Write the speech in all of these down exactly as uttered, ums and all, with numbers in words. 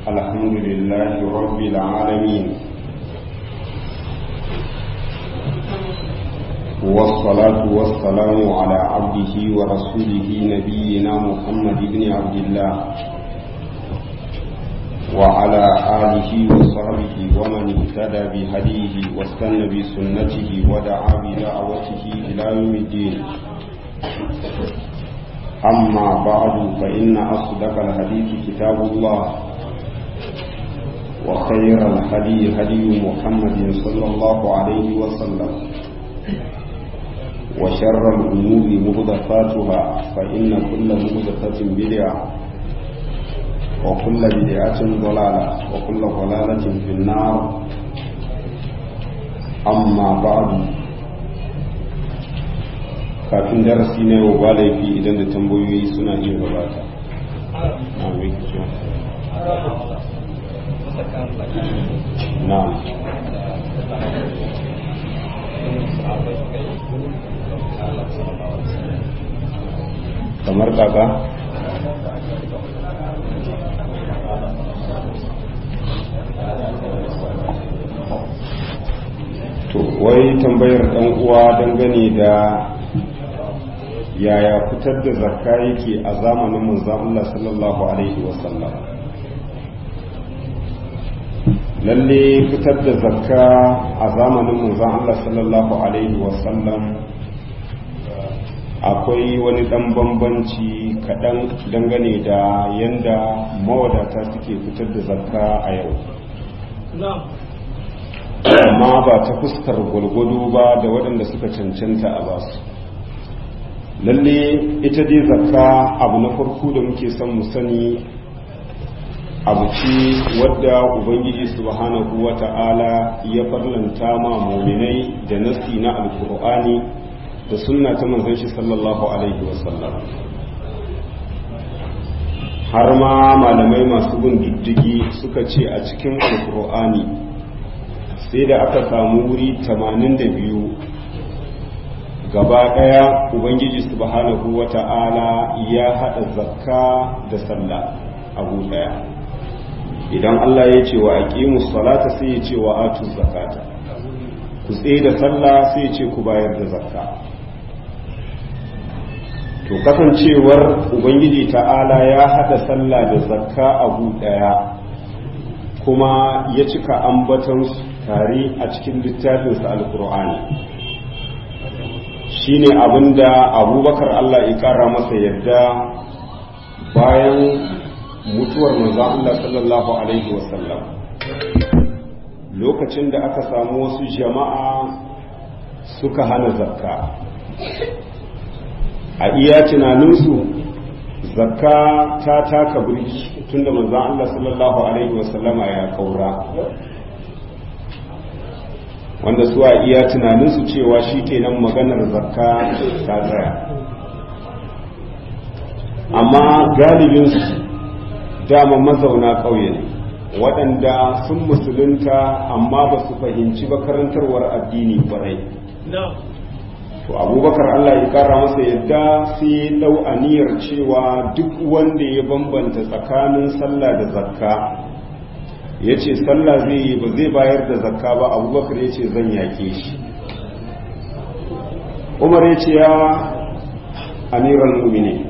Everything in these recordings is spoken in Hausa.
الحمد لله رب العالمين، والصلاة والسلام على عبده ورسوله نبينا محمد بن عبد الله وعلى آله وصحبه ومن اهتدى بهديه واستنى بسنته ودعا بدعوته إلى يوم الدين. أما بعد فإن أصدق الحديث كتاب الله، وخير الهدي هدي محمد صلى الله عليه وسلم، وشر الأمور محدثاتها فإن كل محدثة بدعة وكل بدعة ضلالة وكل ضلالة في النار. أما بعد، kafin darasi na yau ba laifi idan da tambayoyi suna iya gabata. Na'am. Kamar kaka? To, wai tambayar ɗan uwa dangane da yaya fitar da zakka yake a zamanin manzon Allah sallallahu alaihi wasallam. Lalle fitar da zakka a zamanin manzon Allah sallallahu alaihi wasallam akwai wani dan bambanci kaɗan dangane da yanda mawadata suke fitar da zakka a yau, amma ba ta fuskar gwalgwado ba da waɗanda suka cancanta a basu. Lalle ita dai zakka abu na farko da muke son mu sani abu ce wadda ubangiji subhanahu wata'ala ya farlanta ma mu'minai da nasi na alkur'ani da sunna ta manzon shi sallallahu alaihi wasallam. har ma malamai masu bin diddigi suka ce a cikin alkur'ani sai da aka samu wuri tamanin da biyu gaba daya ubangiji subhanahu wata'ala ya hada zakka da sallah abu daya. Idan Allah ya ce wa aqimus salata sai ya ce wa atuz zakata, ku tsaye da sallah sai ya ce ku bayar da zakka. To kasancewar ubangiji ta'ala ya hada sallah da zakka abu daya kuma ya cika ambaton tare a cikin littafinsa alqur'ani, shine abinda abubakar Allah ya kara masa yadda bayan mutuwar manzon Allah sallallahu alaihi wasallam, lokacin da aka samu wasu jama'a suka hana zakka. A iya tunaninsu zakka ta taka birki tunda manzon Allah sallallahu alaihi wasallama ya kaura, wanda su a iya tunaninsu cewa shi kenan maganar zakka ta tsaya. Amma galibinsu dama mazauna ƙauye ne waɗanda sun musulunta amma ba su fahimci ba karantarwar addini barai. To abubakar Allah ya kara masa yadda sai ya ɗau aniyar cewa duk wanda ya bambanta tsakanin sallah da zakka ya ce sallah zai yi ba zai bayar da zakka ba, abubakar ya ce zan yake shi. Umar ya ce ya amiral mu'minin,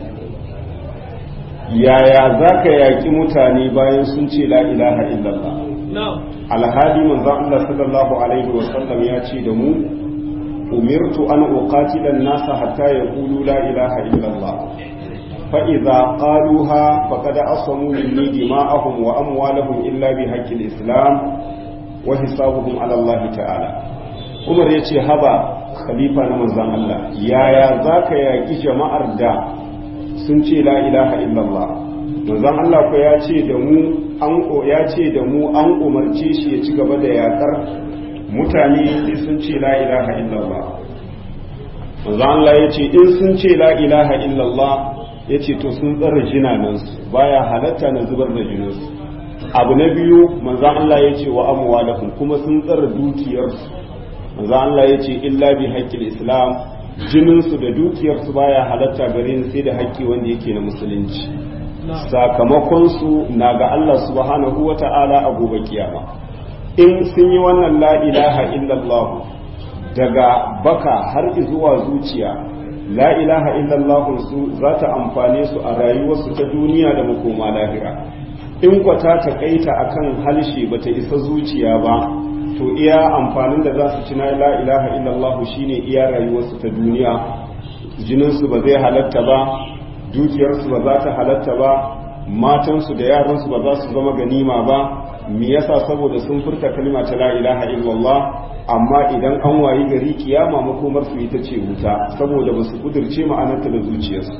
yaya za ka yaƙi mutane bayan sun ce la ilaha illallah? Alhali manzon Allah sallallahu alaihi wasallam ya ce da mu, umirtu an uqatila an-nasa hatta yaqulu la ilaha illallah fa idza qaluha faqad asamu minni dima'ahum wa amwalahum illa bi haqqil islam wa hisabuhum ala Allah ta'ala. Umar ya ce haba khalifa na manzon Allah, yaya za ka yaƙi jama'ar da sun ce la ilaha illallah? manzon Allah ko ya ce da mu an ya ce da mu an umarce shi ya ci gaba da yakar mutane sai sun ce la ilaha illallah. manzon Allah ya ce in sun ce la ilaha illallah, ya ce to sun tsara jinanansu, baya halatta na zubar da jininsu. Abu na biyu manzon Allah ya ce wa amwalahum, kuma sun tsara dukiyarsu. manzon Allah ya ce illa bi haqqil islam, jininsu da dukiyarsu baya halatta gare ni sai da haƙƙi wanda yake na musulunci. sakamakon su na ga Allah subhanahu wata'ala a gobe kiyama in sun yi wannan la ilaha illallah daga baka har zuwa zuciya la ilaha illallah su za ta amfane su a rayuwarsu ta duniya da makoma lahira in kwata ta kaita akan halshe bata isa zuciya ba to iya amfanin da za su ci na la ilaha illallah shine iya rayuwarsu ta duniya jininsu ba zai halatta ba dukiyarsu ba za ta halatta ba matansu da yaransu ba za su zama ganima ba me yasa saboda sun furta kalma ta la ilaha illallah amma idan an wayi gari kiyama makomar su ita ce wuta saboda ba su kudirce ma'anarta da zuciyarsu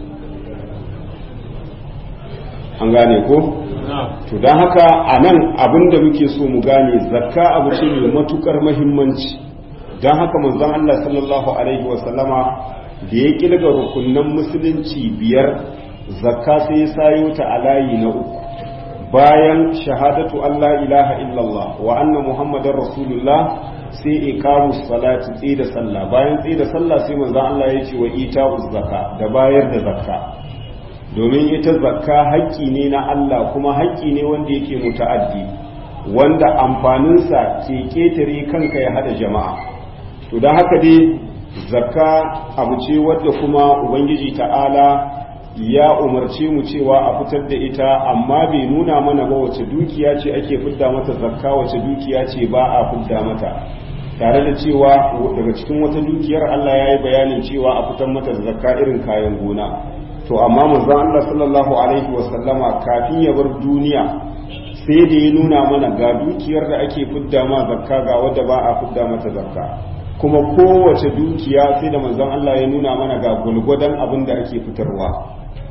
an gane ko to don haka a nan abin da muke so mu gane zakka abu ce mai matukar mahimmanci don haka manzon Allah sallallahu alaihi wasallama da ya kilga rukunan musulunci biyar zakka sai ya sayo ta a layi na uku bayan shahadatu Allah ilaha illallah wa anna muhammadar rasulullah sai iqamu salati tsaye da sallah bayan tsaye da sallah sai manzon Allah ya ce wa ita'uz zakka da bayar da zakka domin ita zakka haƙƙi ne na Allah kuma haƙƙi ne wanda yake muta'addi wanda amfaninsa ke ketare kanka ya hada jama'a to don haka dai zakka abu ce wadda kuma ubangiji ta'ala ya umarce mu cewa a fitar da ita amma bai nuna mana ba wace dukiya ce ake fidda mata zakka wace dukiya ce ba a fidda mata tare da cewa daga cikin wata dukiyar Allah ya yi bayanin cewa a fitar mata zakka irin kayan gona to amma manzon Allah sallallahu alaihi wasallama kafin ya bar duniya sai da ya nuna mana ga dukiyar da ake fidda ma zakka ga wadda ba a fidda mata zakka kuma kowace dukiya sai da manzon Allah ya nuna mana ga gulgudan abin da ake fitarwa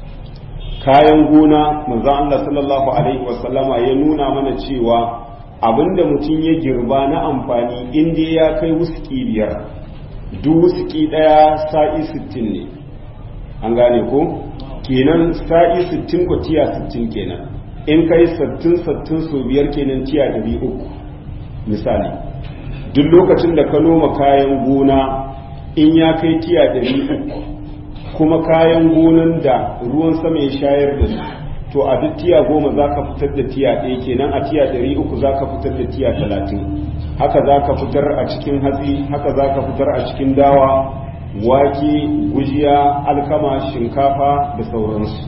kayan gona manzon Allah sallallahu alaihi wasallama ya nuna mana cewa abinda mutum ya girba na amfani inda ya kai wuski biyar duk wuski daya sa'i sittin ne an gane ko kenan sa'i sittin ko tiya sittin kenan in kai sittin sittin so biyar kenan tiya ɗari uku misali duk lokacin da ka noma kayan gona in ya kai tiya ɗari uku kuma kayan gonan da ruwan sama ya shayar da su to a duk tiya goma za ka fitar da tiya ɗaya kenan a tiya ɗari uku za ka fitar da tiya talatin haka za ka fitar a cikin hatsi haka za ka fitar a cikin dawa wake gujiya alkama shinkafa da sauransu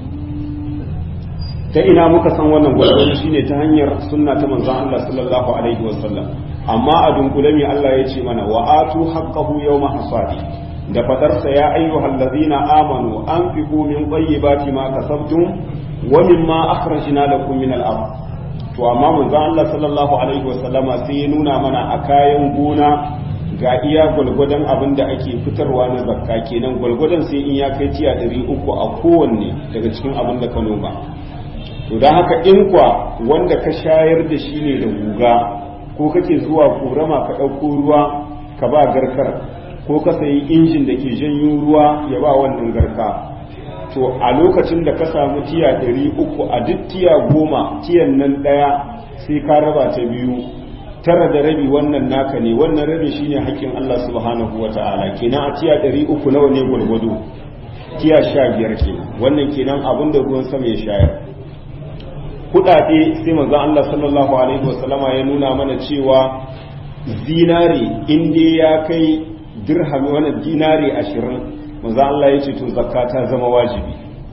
ta ina muka san wannan gwargwaro shine ta hanyar sunna ta manzon Allah sallallahu alaihi wasallam amma a dunkule mai Allah ya ce mana wa atu haqqahu yawma hasadi da fadarsa ya ayyuhal ladina amanu anfiqu min tayyibati ma kasabtum wa mimma akhrajna lakum min al-ard to amma manzon Allah sallallahu alaihi wasallama sai ya nuna mana a kayan gona ga iya gwalgwadon abin da ake fitarwa na zakka kenan gwalgwadon sai in ya kai tiya ɗari uku a kowanne daga cikin abin da ka noma to don haka in kwa wanda ka shayar da shi ne da guga ko kake zuwa korama ka ɗauko ruwa ka ba garkar ko ka sayi injin da ke janyo ruwa ya ba wannan garka to a lokacin da ka samu tiya ɗari uku a duk tiya goma tiyan nan ɗaya sai ka raba ta biyu tara da rabi wannan naka ne wannan rabi shine hakkin Allah subhanahu wata'ala kenan a tiya ɗari uku nawa ne gwargwado tiya sha biyar kenan wannan kenan abin da ruwan sama ya shayar kudade sai manzon Allah sallallahu alaihi wasallama ya nuna mana cewa zinari inda ya kai dirhami wannan dinari ashirin manzon Allah ya ce to zakka ta zama wajibi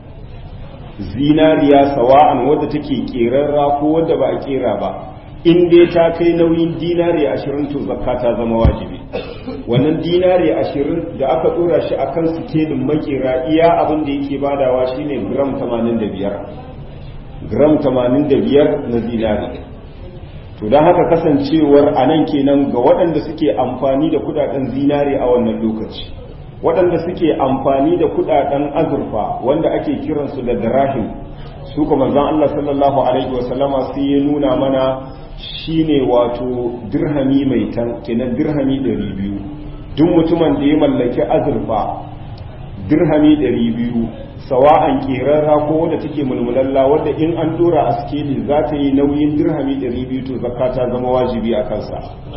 zinariya sawa'an wadda take kerarra ko wadda ba a kera ba in dai ta kai nauyin dinari ashirin to zakka ta zama wajibi wannan dinari ashirin da aka dora shi akan sikelin makera iya abin da yake badawa shine gram tamanin da biyar gram tamanin da biyar na zinari to don haka kasancewar a nan kenan ga waɗanda suke amfani da kudaden zinari a wannan lokaci waɗanda suke amfani da kudaden azurfa wanda ake kiransu da dirahim su kuma manzon Allah sallallahu alaihi wasallama sai ya nuna mana shine wato dirhami mai tan kenan dirhami ɗari biyu duk mutumin da ya mallaki azurfa dirhami ɗari biyu sawa'an kerarra ko wadda take mulmulalla wadda in an dora a skeli za ta yi nauyin dirhami ɗari biyu to zakka ta zama wajibi a kansa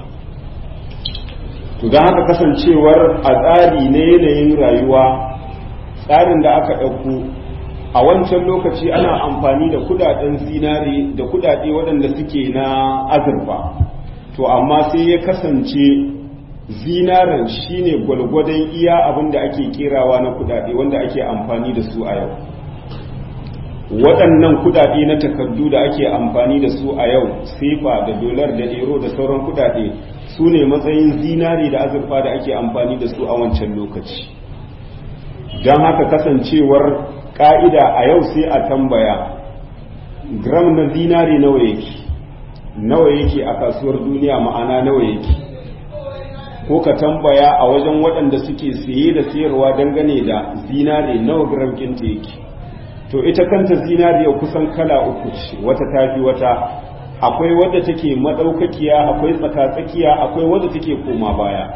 to don haka kasancewar a tsari na yanayin rayuwa tsarin da aka ɗauko a wancan lokaci ana amfani da kudaden zinare da kudade waɗanda suke na azurfa, to amma sai ya kasance zinaren shine gwalgwadon iya abin da ake kerawa na kudade wanda ake amfani da su a yau. Waɗannan kudade na takardu da ake amfani da su a yau, sefa da dolar da euro da sauran kudade, su ne matsayin zinari da azurfa da ake amfani da su a wancan lokaci. Don haka kasancewar ƙa'ida a yau sai a tambaya gram na zinari nawa yake nawa yake a kasuwar duniya, ma'ana nawa yake, ko ka tambaya a wajen waɗanda suke siye da siyarwa dangane da zinari nawa gram kinta yake. To ita kanta zinariya kusan kala uku ce, wata tafi wata, akwai wadda take madaukakiya, akwai tsakatsakiya, akwai wadda take koma baya.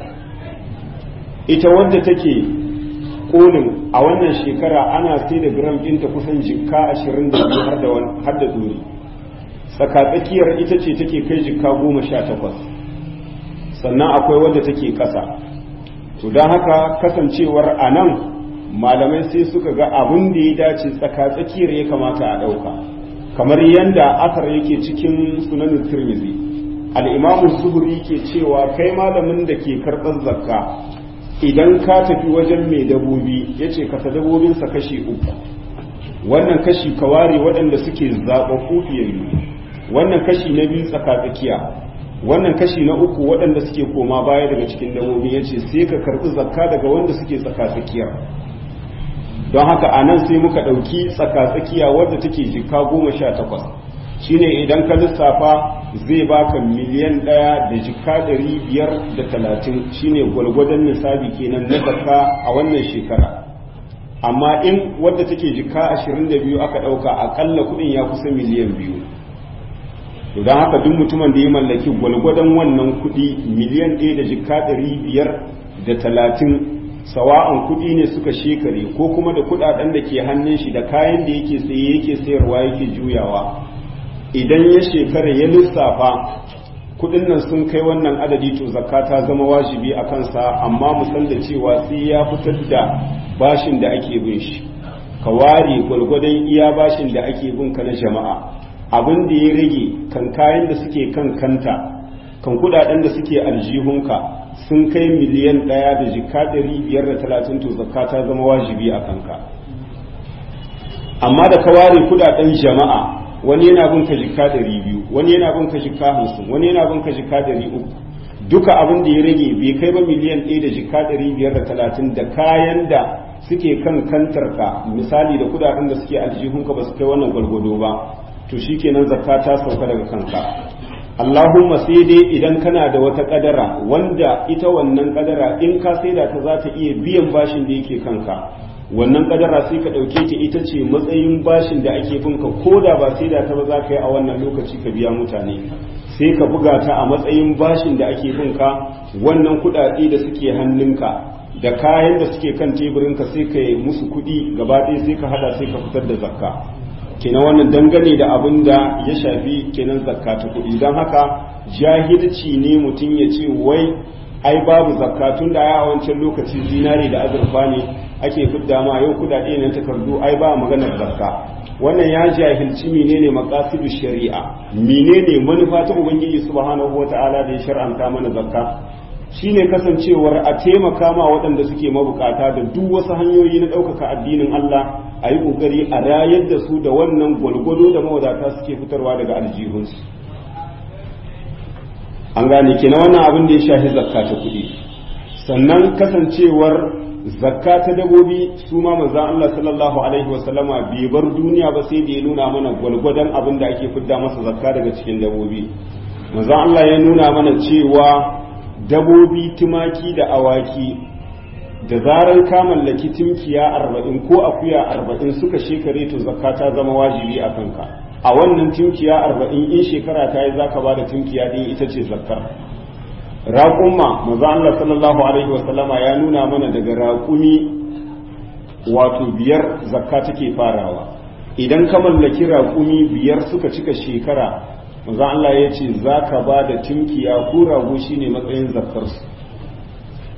Ita wadda take kolin a wannan shekara ana sai da gram ɗinta kusan jikka ashirin da biyu har da duri. Tsakatsakiyar ita ce take kai jikka goma sha takwas, sannan akwai wadda take ƙasa. To don haka kasancewar a nan malamai sai suka ga abin da ya dace tsakatsakiyar ya kamata a ɗauka, kamar yadda asar yake cikin sunanin tirmizi. Al'imamu zuhuri ke cewa kai malamin da ke karɓar zakka, idan ka tafi wajen mai dabobi ya ce kasa dabobinsa kashi uku, wannan kashi ka ware waɗanda suke zaɓaɓɓu fiyayyu, wannan kashi na biyu tsakatsakiya, wannan kashi na uku waɗanda suke koma baya daga cikin dabobi, ya ce sai ka karɓi zakka daga wanda suke tsakatsakiyar. Don haka a nan sai muka ɗauki tsakatsakiya wadda take jika goma sha takwas, shine idan ka lissafa zai baka miliyan ɗaya da jika ɗari biyar da talatin, shine gwalgwadon nisabi kenan na zakka a wannan shekara. Amma in wadda take jika ashirin da biyu aka ɗauka, aƙalla kuɗin ya kusa miliyan biyu. To don haka duk mutumin da ya mallaki gwalgwadon wannan kuɗi miliyan ɗaya da jika ɗari biyar da talatin, sawa'an kuɗi ne suka shekare ko kuma da kuɗaɗen da ke hannun shi da kayan da yake saye yake sayarwa yake juyawa, idan ya shekara ya lissafa kuɗin nan sun kai wannan adadi, to zakka ta zama wajibi a kansa, amma mu san da cewa sai ya fitar da bashin da ake bin shi. Ka ware gwalgwadon iya bashin da ake bin ka na jama'a, abin da ya rage kan kayan da suke kan kanta, kan kuɗaɗen da suke aljihunka sun kai miliyan ɗaya da jika ɗari biyar da talatin, to zakka ta zama wajibi a kanka. Amma da ka ware kudaden jama'a, wani yana bin ka jika ɗari biyu, wani yana bin ka jika hamsin, wani yana bin ka jika ɗari uku, duka abin da ya rage bai kai ba miliyan ɗaya da jika ɗari biyar da talatin, da kayan da suke kan kantarka misali da kudaden da suke aljihunka ba su kai wannan gwalgwado ba, to shikenan zakka ta sauka daga kanka. Allahumma sai dai idan kana da wata kadara wanda ita wannan kadara in ka saida ta za ta iya biyan bashin da yake kanka, wannan kadara sai ka dauke ta ita ce matsayin bashin da ake binka, ko da ba saida ta ba za ka yi a wannan lokaci ka biya mutane, sai ka buga ta a matsayin bashin da ake binka. Wannan kudade da suke hannunka da kayan da suke kan teburinka sai ka yi musu kudi gaba ɗaya, sai ka hada sai ka fitar da zakka. kenan wannan dangane da abin da ya shafi kenan zakka ta kuɗi. Don haka jahilci ne mutum ya ce wai ai babu zakka, tun da ya wancan lokaci zinare da azurfa ne ake fidda ma, yau kudade nan takardu ai ba maganar zakka. Wannan ya jahilci menene maqasidu shari'a, menene manufa ta ubangiji subhanahu wataala da ya shar'anta mana zakka, shine kasancewar a taimaka ma waɗanda suke mabukata da duk wasu hanyoyi na ɗaukaka addinin Allah, a yi ƙoƙari a rayar da su da wannan gwalgwado da mawadata suke fitarwa daga aljihunsu. An gane kenan wannan abin da ya shafi zakka ta kuɗi. Sannan kasancewar zakka ta dabobi, su ma manzon Allah sallallahu alaihi wasallama bai bar duniya ba sai da ya nuna mana gwalgwadon abin da ake fidda masa zakka daga cikin dabobi. Manzon Allah ya nuna mana cewa dabobi, tumaki da awaki, da zarar ka mallaki tunkiya arba'in ko akuya arba'in suka shekare, to zakka ta zama wajibi a kanka. A wannan tunkiya arba'in in shekara ta yi zaka ba da tunkiya din ita ce zakkar. Raƙumma, manzo Allah sallallahu alaihi wasallama ya nuna mana daga raƙumi wato biyar zakka take farawa. Idan ka mallaki raƙumi biyar suka cika shekara, manzo Allah ya ce zaka ba da tunkiya ko rago shine matsayin zakkarsu.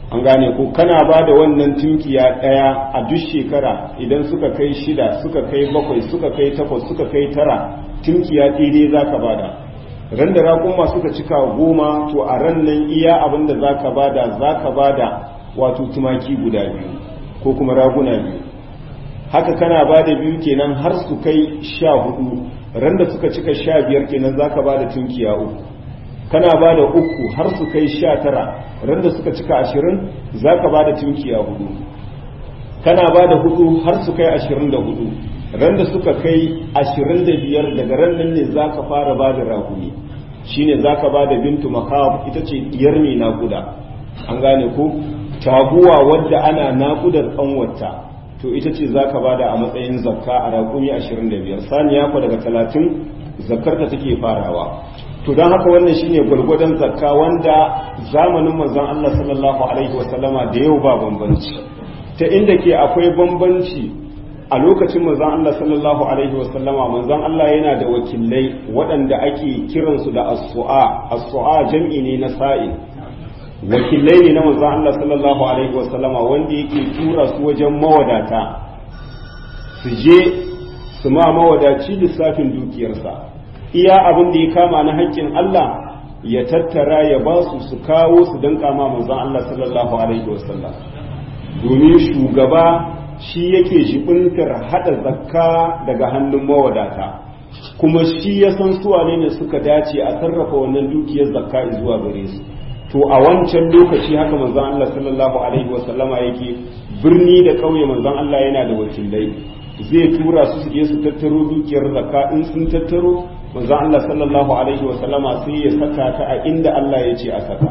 an gane ko kana ba da wannan tunkiya ɗaya a duk shekara idan suka kai shida suka kai bakwai suka kai takwas suka kai tara tunkiya daidai za ka bada ran da raƙuma suka cika goma to a ran nan iya abin da za ka bada za ka bada wato tumaki guda biyu ko kuma raguna biyu haka kana bada biyu kenan har su kai sha hudu ran da suka cika sha biyar kenan za ka bada tunkiya uku kana bada uku har su kai sha tara ran da suka cika ashirin za ka bada tunkiya hudu kana bada hudu har su kai ashirin da hudu ran da suka kai ashirin da biyar daga ran nan ne za ka fara ba da rahuni shine za ka ba da bintu makab ita ce diyar mai naƙuda an gane ko taguwa wadda ana naƙudar ƙanwarta to ita ce za ka ba da a matsayin zakka a raƙumi ashirin da biyar saniya kwa daga talatin zakkar ta take farawa to don haka wannan shine gwargwadon zakka wanda zamanin manzon Allah sallallahu alaihi wasallama da yau ba bambanci ta inda ke akwai bambanci a lokacin manzon Allah sallallahu alaihi wasallama manzon Allah yana da wakilai waɗanda ake kiransu da as-su'a as-su'a jam'i ne na sa'il wakilai ne na manzon Allah sallallahu alaihi wasallama wanda yake tura su wajen mawadata su je su ma mawadaci lissafin dukiyarsa iya abin da ya kama na haƙƙin Allah ya tattara ya ba su su kawo su danka ma manzon Allah sallallahu alaihi wasallam domin shugaba shi yake jibintar hada zakka daga hannun mawadata kuma shi ya san su wane ne suka dace a sarrafa wannan dukiyar zakka zuwa gare su to a wancan lokaci haka manzon Allah sallallahu alaihi wasallama yake birni da ƙauye manzon Allah yana da wakilai zai tura su su je su tattaro dukiyar zakka in sun tattaro manzon Allah sallallahu alaihi wasallama sai ya saka ta a inda Allah ya ce a saka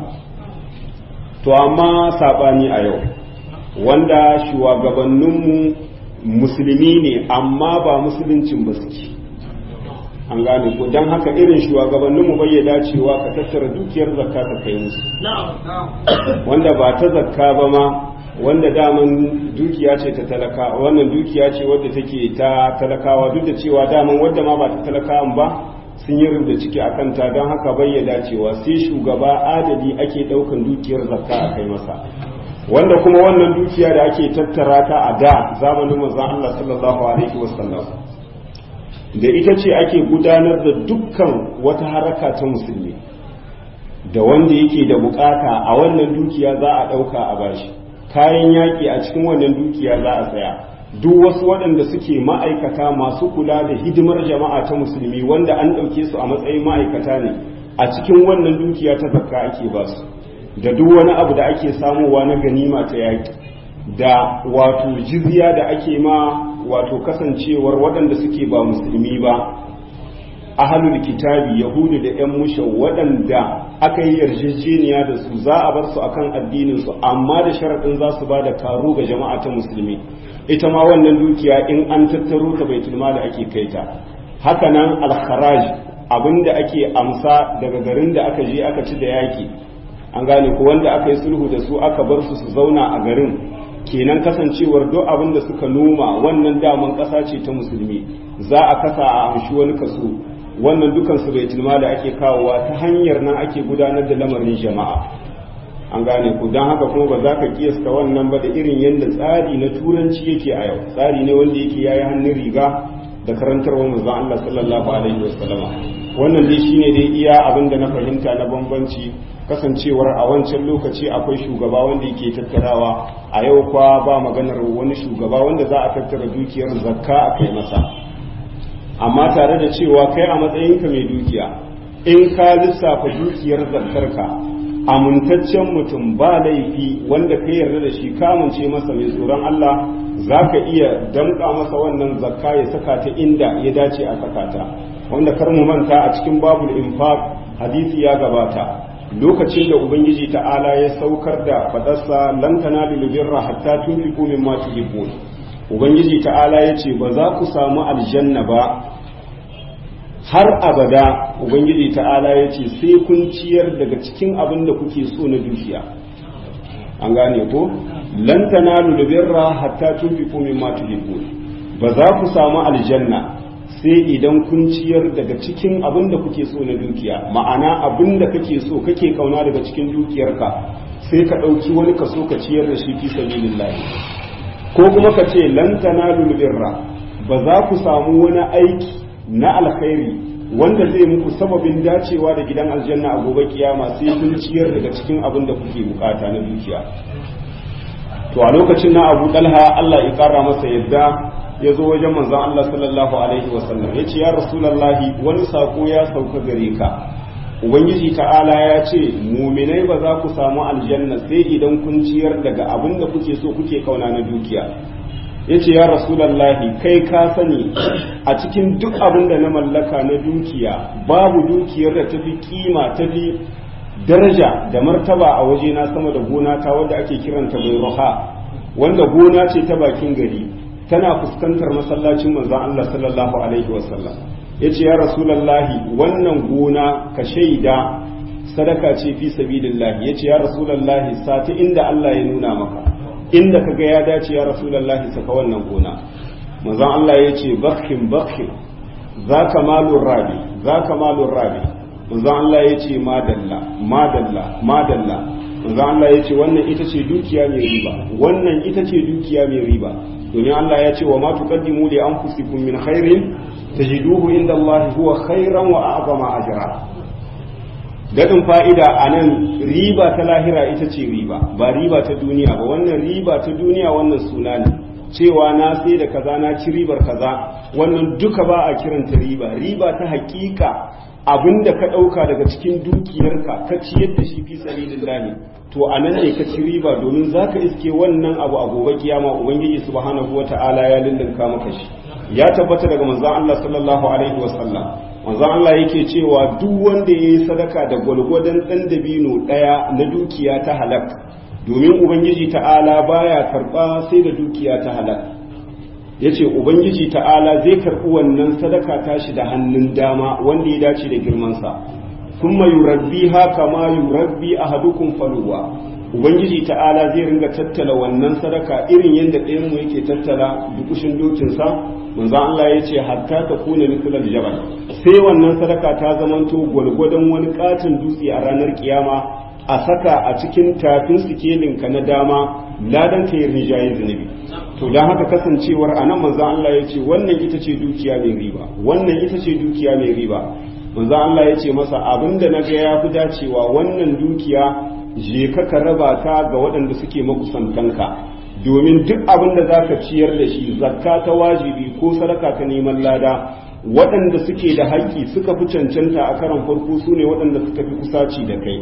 to amma sabani a yau wanda shugabanninmu musulmi ne amma ba musuluncin ba suke an gane ko don haka irin shugabanninmu bai ya dacewa ka tattara dukiyar zakka ka kai musu wanda ba ta zakka ba ma wanda daman dukiya ce ta talaka wannan dukiya ce wadda take ta talakawa duk da cewa daman wadda ma ba ta talakawan ba sun yi rubuta ciki a kanta don haka bai ya dacewa sai shugaba adali ake daukan dukiyar zakka a kai masa wanda kuma wannan dukiya da ake tattara ta a da zamanin manzon Allah sallallahu alaihi wasallam da ita ce ake gudanar da dukkan wata haraka ta musulmi da wanda yake da bukata a wannan dukiya za a dauka a bashi kayan yaki a cikin wannan dukiya za a saya duk wasu waɗanda suke ma'aikata masu kula da hidimar jama'a ta musulmi wanda an ɗauke su a matsayin ma'aikata ne a cikin wannan dukiya ta zakka ake ba su da duk wani abu da ake samowa na ganima ta yaki da wato jizya da ake ma wato kasancewar waɗanda suke ba musulmi ba ahlul kitabi yahudu da yan musha waɗanda aka yi yarjejeniya da su za a bar su akan addinin su amma da sharaɗin za su ba da karo ga jama'a ta musulmi ita ma wannan dukiya in an tattaro ta baitul mali ake kaita haka nan al-kharaj abinda ake amsa daga garin da aka je aka ci da yaki an gane ko wanda aka yi sulhu da su aka bar su su zauna a garin kenan kasancewar duk abin da suka noma wannan daman ƙasa ce ta musulmi za a kasa a amshi wani kaso wannan dukan su baitul mali ake kawowa ta hanyar nan ake gudanar da lamarin jama'a an gane ku don haka kuma ba za ka kiyasta wannan ba da irin yadda tsari na turanci yake a yau tsari ne wanda yake yayi hannun riga da karantarwar manzon Allah sallallahu alaihi wasallama wannan dai shine dai iya abin da na fahimta na bambanci kasancewar a wancan lokaci akwai shugaba wanda yake tattarawa a yau kwa ba maganar wani shugaba wanda za a tattara dukiyar zakka a kai masa amma tare da cewa kai a matsayinka mai dukiya in ka lissafa dukiyar zakkarka amintaccen mutum ba laifi wanda ka yarda da shi kamunce masa mai tsoron Allah za ka iya damƙa masa wannan zakka ya saka ta inda ya dace a saka ta wanda kar mu manta a cikin babul infaq hadisi ya gabata lokacin da ubangiji ta'ala ya saukar da fadarsa lan tanalu birra hatta tunfiqu mimma tuhibbun ubangiji ta'ala yace ba za ku samu aljanna ba har abada ubangiji ta'ala yace sai kun ciyar daga cikin abin da kuke so na dukiya an gane ko lan tanalu birra hatta tunfiqu mimma tuhibbun ba za ku samu aljanna sai idan kun ciyar daga cikin abin da kuke so na dukiya ma'ana abin da kake so kake kauna daga cikin dukiyarka sai ka ɗauki wani kaso ka ciyar da shi fi sabilillah, ko kuma ka ce lan tanalul birra, ba za ku samu wani aiki na alkhairi wanda zai muku sababin dacewa da gidan aljanna a gobe kiyama sai kun ciyar daga cikin abin da kuke bukata na dukiya. To a lokacin na Abu Talha Allah ya kara masa yadda ya zo wajen manzon Allah sallallahu alaihi wasallam ya ce ya rasulullahi wani sako ya sauka gare ka, ubangiji ta'ala ya ce muminai ba za ku samu aljanna sai idan kun ciyar daga abin da kuke so kuke kauna na dukiya. ya ce ya rasulallahi kai ka sani a cikin duk abin da na mallaka na dukiya babu dukiyar da tafi kima tafi daraja da martaba a wajena sama da gona ta wadda ake kiranta Bayruha, wanda gona ce ta bakin gari tana fuskantar masallacin manzon Allah sallallahu alaihi wasallam. yace ya rasulallahi wannan gona ka shaida sadaka ce fi sabilillah. yace ya rasulallahi sati inda Allah ya nuna maka inda kaga ya dace ya rasulullahi saka wannan gona. manzon Allah yace bakhin bakhin zaka malur rabi zaka malur rabi. manzon Allah yace madalla madalla madalla. manzon Allah yace wannan ita ce dukiya mai riba, wannan ita ce dukiya mai riba, domin Allah ya ce wa ma tuqaddimu li anfusikum min khairin tajiduhu inda Allah huwa khairan wa a'zama ajra. gadin fa'ida a nan riba ta lahira ita ce riba, ba riba ta duniya ba. wannan riba ta duniya wannan suna ne, cewa na sai da kaza na ci ribar kaza, wannan duka ba a kiranta riba. riba ta hakika abinda ka ɗauka daga cikin dukiyarka ka ciyar da shi fi sabilillah, to a nan ne ka ci riba, domin za ka iske wannan abu a gobe kiyama ubangiji subhanahu wata'ala ya lullunka maka shi. ya tabbata daga manzon Allah sallallahu alaihi wasallam, manzon Allah yake cewa duk wanda yayi sadaka da gwalgwadon dan dabino daya na dukiya ta halak, domin ubangiji ta'ala baya karba sai da dukiya ta halak. yace ubangiji ta'ala zai karbi wannan sadaka tashi da hannun dama wanda ya dace da girman sa, kuma yurabbiha kama yurabbi ahadukum faluwa. ubangiji ta'ala zai ringa tattala wannan sadaka irin yadda ɗayan mu yake tattala dukushin dokin sa. manzo Allah yace hatta ta kuna mithlal jabal, sai wannan sadaka ta zamanto gwalgwadon wani katin dutse a ranar kiyama a saka a cikin tafin sikelin ka na dama, ladan ka yin rijayi zunubi. to dan haka kasancewar anan manzo Allah yace wannan ita ce dukiya mai riba, wannan ita ce dukiya mai riba. manzo Allah yace masa abinda naga yafi dacewa wannan dukiya je ka ka raba ta ga waɗanda suke makusantanka, domin duk abin da za ka ciyar da shi zakka ta wajibi ko sadaka ta neman lada, waɗanda suke da haƙƙi suka fi cancanta a karan farko su ne waɗanda suka fi kusaci da kai.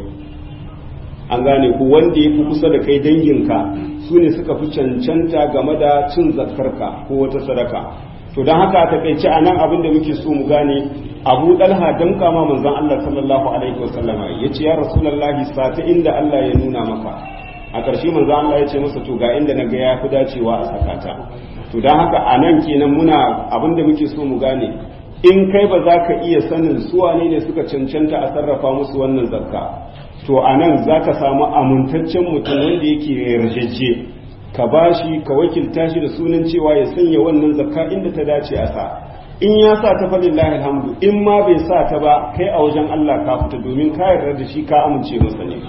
an gane ku wanda ya fi kusa da kai danginka su ne suka fi cancanta game da cin zakkarka ko wata sadaka. to don haka a takaice a nan abin da muke so mu gane, abu dalha don kama manzon Allah sallallahu alaihi wasallama ya ce ya rasulallahi sata inda Allah ya nuna maka. a ƙarshe manzo Allah ya ce masa to ga inda naga ya fi dacewa a sakata. to dan haka a nan kenan muna abinda muke so mu gane, in kai ba za ka iya sanin su wane ne suka cancanta a sarrafa musu wannan zakka, to a nan za ka samu amintaccen mutum wanda yake yarjejje, ka bashi ka wakilta shi da sunan cewa ya sanya wannan zakka inda ta dace a sa. in ya sa ta fa lillahi alhamdu, in ma bai sa ta ba kai a wajen Allah ka fita, domin ka yarda da shi ka amince masa ne.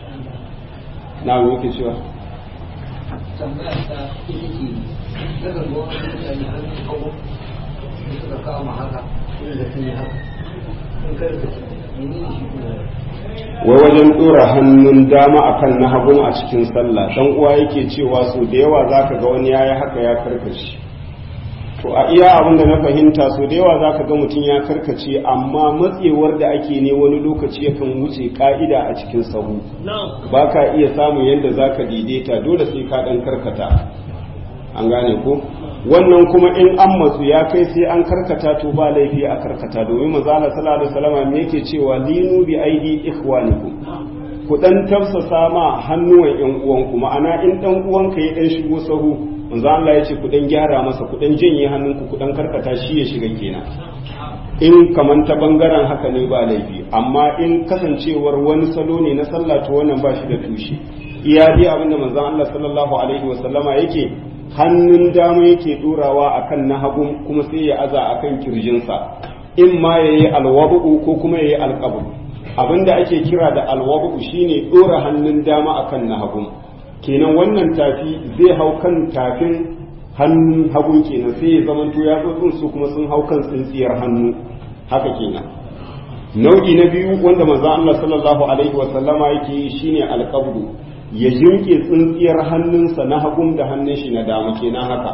na yake cewa tambaya ta ita ce daga ruwan mutane an kawo da suka kawo ma haka da sun yi haka in karkace menene shi kuma wai wajen dora hannun dama akan na hagun a cikin sallah, dan uwa yake cewa so da yawa zaka ga wani yayi haka ya karkace. to a iya abin da na fahimta so da yawa zaka ga mutum ya karkace, amma matsewar da ake ne wani lokaci yakan wuce ka'ida a cikin sahu, ba ka iya samun yadda zaka daidaita, dole sai ka dan karkata. an gane ko wannan kuma in an matsu ya kai sai an karkata, to ba laifi a karkata, domin manzo Allah sallallahu alaihi wasallam me yake cewa linu bi aidi ikhwanikum, ku dan tafsasa ma hannuwan yan uwanku, ma'ana in dan uwanka ya dan shigo sahu manzo Allah ya ce ku dan gyara masa, ku dan janye hannunku, ku dan karkata shi ya shiga kenan. in kaman ta bangaren haka ne ba laifi, amma in kasancewar wani salo ne na sallah to wannan ba shi da tushe. iya dai abinda manzo Allah sallallahu alaihi wasallama yake hannun dama yake dorawa akan na hagun, kuma sai ya aza akan kirjinsa, in ma yayi alwabu ko kuma yayi alqabu. abinda ake kira da alwabu shine dora hannun dama akan na hagu kenan wannan tafi zai hau kan tafin hannun hagu kenan sai ya zamanto ya tsotsin su kuma sun hau kan tsintsiyar hannu haka kenan. Nau'i na biyu wanda manzo Allah sallallahu alaihi wa sallama yake yi shine alqabdu, ya jinke tsintsiyar hannunsa na hagun da hannun shi na dama kenan haka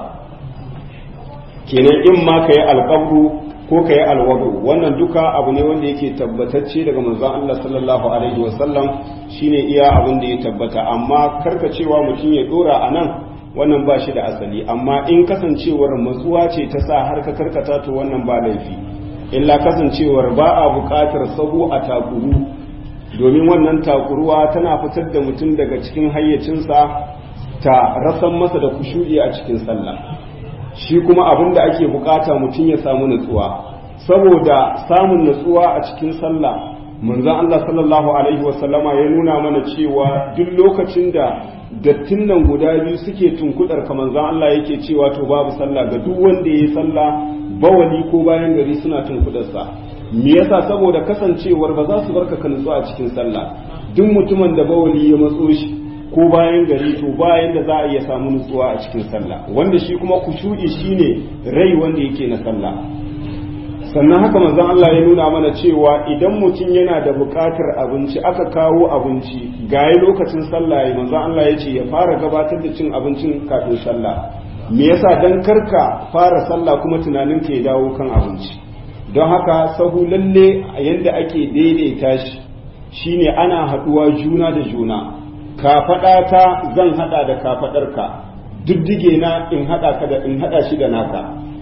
kenan in ma kai alqabdu ko kai alwadu, wannan duka abu ne wanda yake tabbatacce daga manzon Allah sallallahu alaihi wa sallam shine iya abin da ya tabbata, amma karkacewa mutum ya dora anan wannan ba shi da asali, amma in kasancewar matsuwa ce ta sa har ka karkata to wannan ba laifi, illa kasancewar ba a buƙatar sahu a takuru, domin wannan takuruwa tana fitar da mutum daga cikin hayyacinsa ta rasan masa da kushu'i a cikin sallah. Shi kuma abin da ake bukata mutum ya samu nutsuwa, saboda samun nutsuwa a cikin sallah manzon Allah sallallahu alaihi wasallama ya nuna mana cewa duk lokacin da dattin nan guda biyu suke tunkudar ka manzon Allah yake cewa to babu sallah ga duk wanda yayi sallah bawali ko bayan gari suna tunkudarsa. Me yasa? saboda kasancewar ba za su barka ka nutsu a cikin sallah. Duk mutumin da bawali ya matso shi ko bayan gari to bayan da za a iya samu nutsuwa a cikin sallah, wanda shi kuma kushu'i shine rai wanda yake na sallah. Sannan haka manzon Allah ya nuna mana cewa idan mutum yana da buƙatar abinci aka kawo abinci gaye lokacin sallah ya manzon Allah ya ce ya fara gabatar da cin abincin kafin sallah. Me yasa? dan karka fara sallah kuma tunanin ka ya dawo kan abinci. Don haka sahu lalle yadda ake daidaita shi shine ana haɗuwa juna da juna, kafaɗa ta zan haɗa da kafaɗarka, diddige na in haɗa ka da in haɗa shi da naka.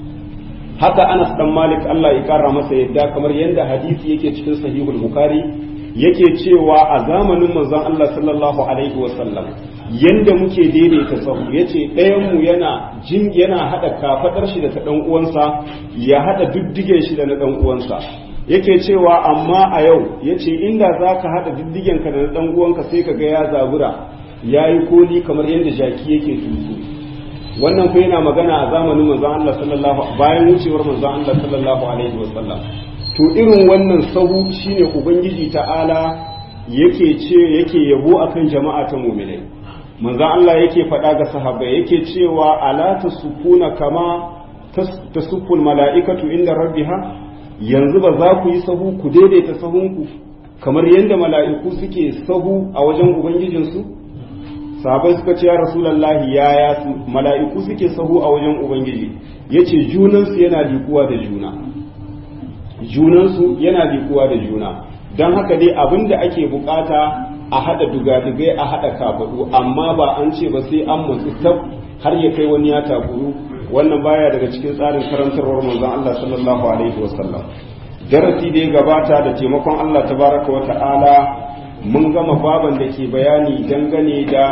Haka Anas dan Malik Allah ya kara masa yadda, kamar yadda hadisi yake cikin sahihul Bukhari yake cewa a zamanin manzon Allah sallallahu alaihi wasallam yanda muke daidaita sahu yace ɗayan mu yana jin yana hada kafadar shi da ta dan uwansa, ya hada diddigen shi da na dan uwansa. Yake cewa amma a yau yace inda zaka hada diddigen ka da na dan uwanka sai ka ga ya zabura yayi koli kamar yanda jaki yake tutsu. Wannan ko yana magana a zamanin manzon Allah sallallahu bayan wucewar manzon Allah sallallahu alaihi wasallam. To irin wannan sahu shine ubangiji ta'ala yake ce yake yabo akan jama'a ta mu'minai. Manzon Allah yake faɗa ga sahabbai yake cewa ala tasukuna kama tasukul mala'ikatu inda rabbiha, yanzu ba za ku yi sahu ku daidaita sahunku kamar yadda mala'iku suke sahu a wajen ubangijinsu? Sahabai suka ce ya rasulullahi yaya mala'iku suke sahu a wajen ubangiji? Yace junansu yana likuwa da juna junansu yana likuwa da juna don haka dai abinda ake bukata a hada dugadigai a hada kafadu, amma ba an ce ba sai an mutu tab har ya kai wani ya takuru, wannan baya daga cikin tsarin karantarwar manzon Allah sallallahu alaihi wasallam. Darasi da ya gabata da taimakon Allah tabaraka wa ta'ala mun gama baban da ke bayani dangane da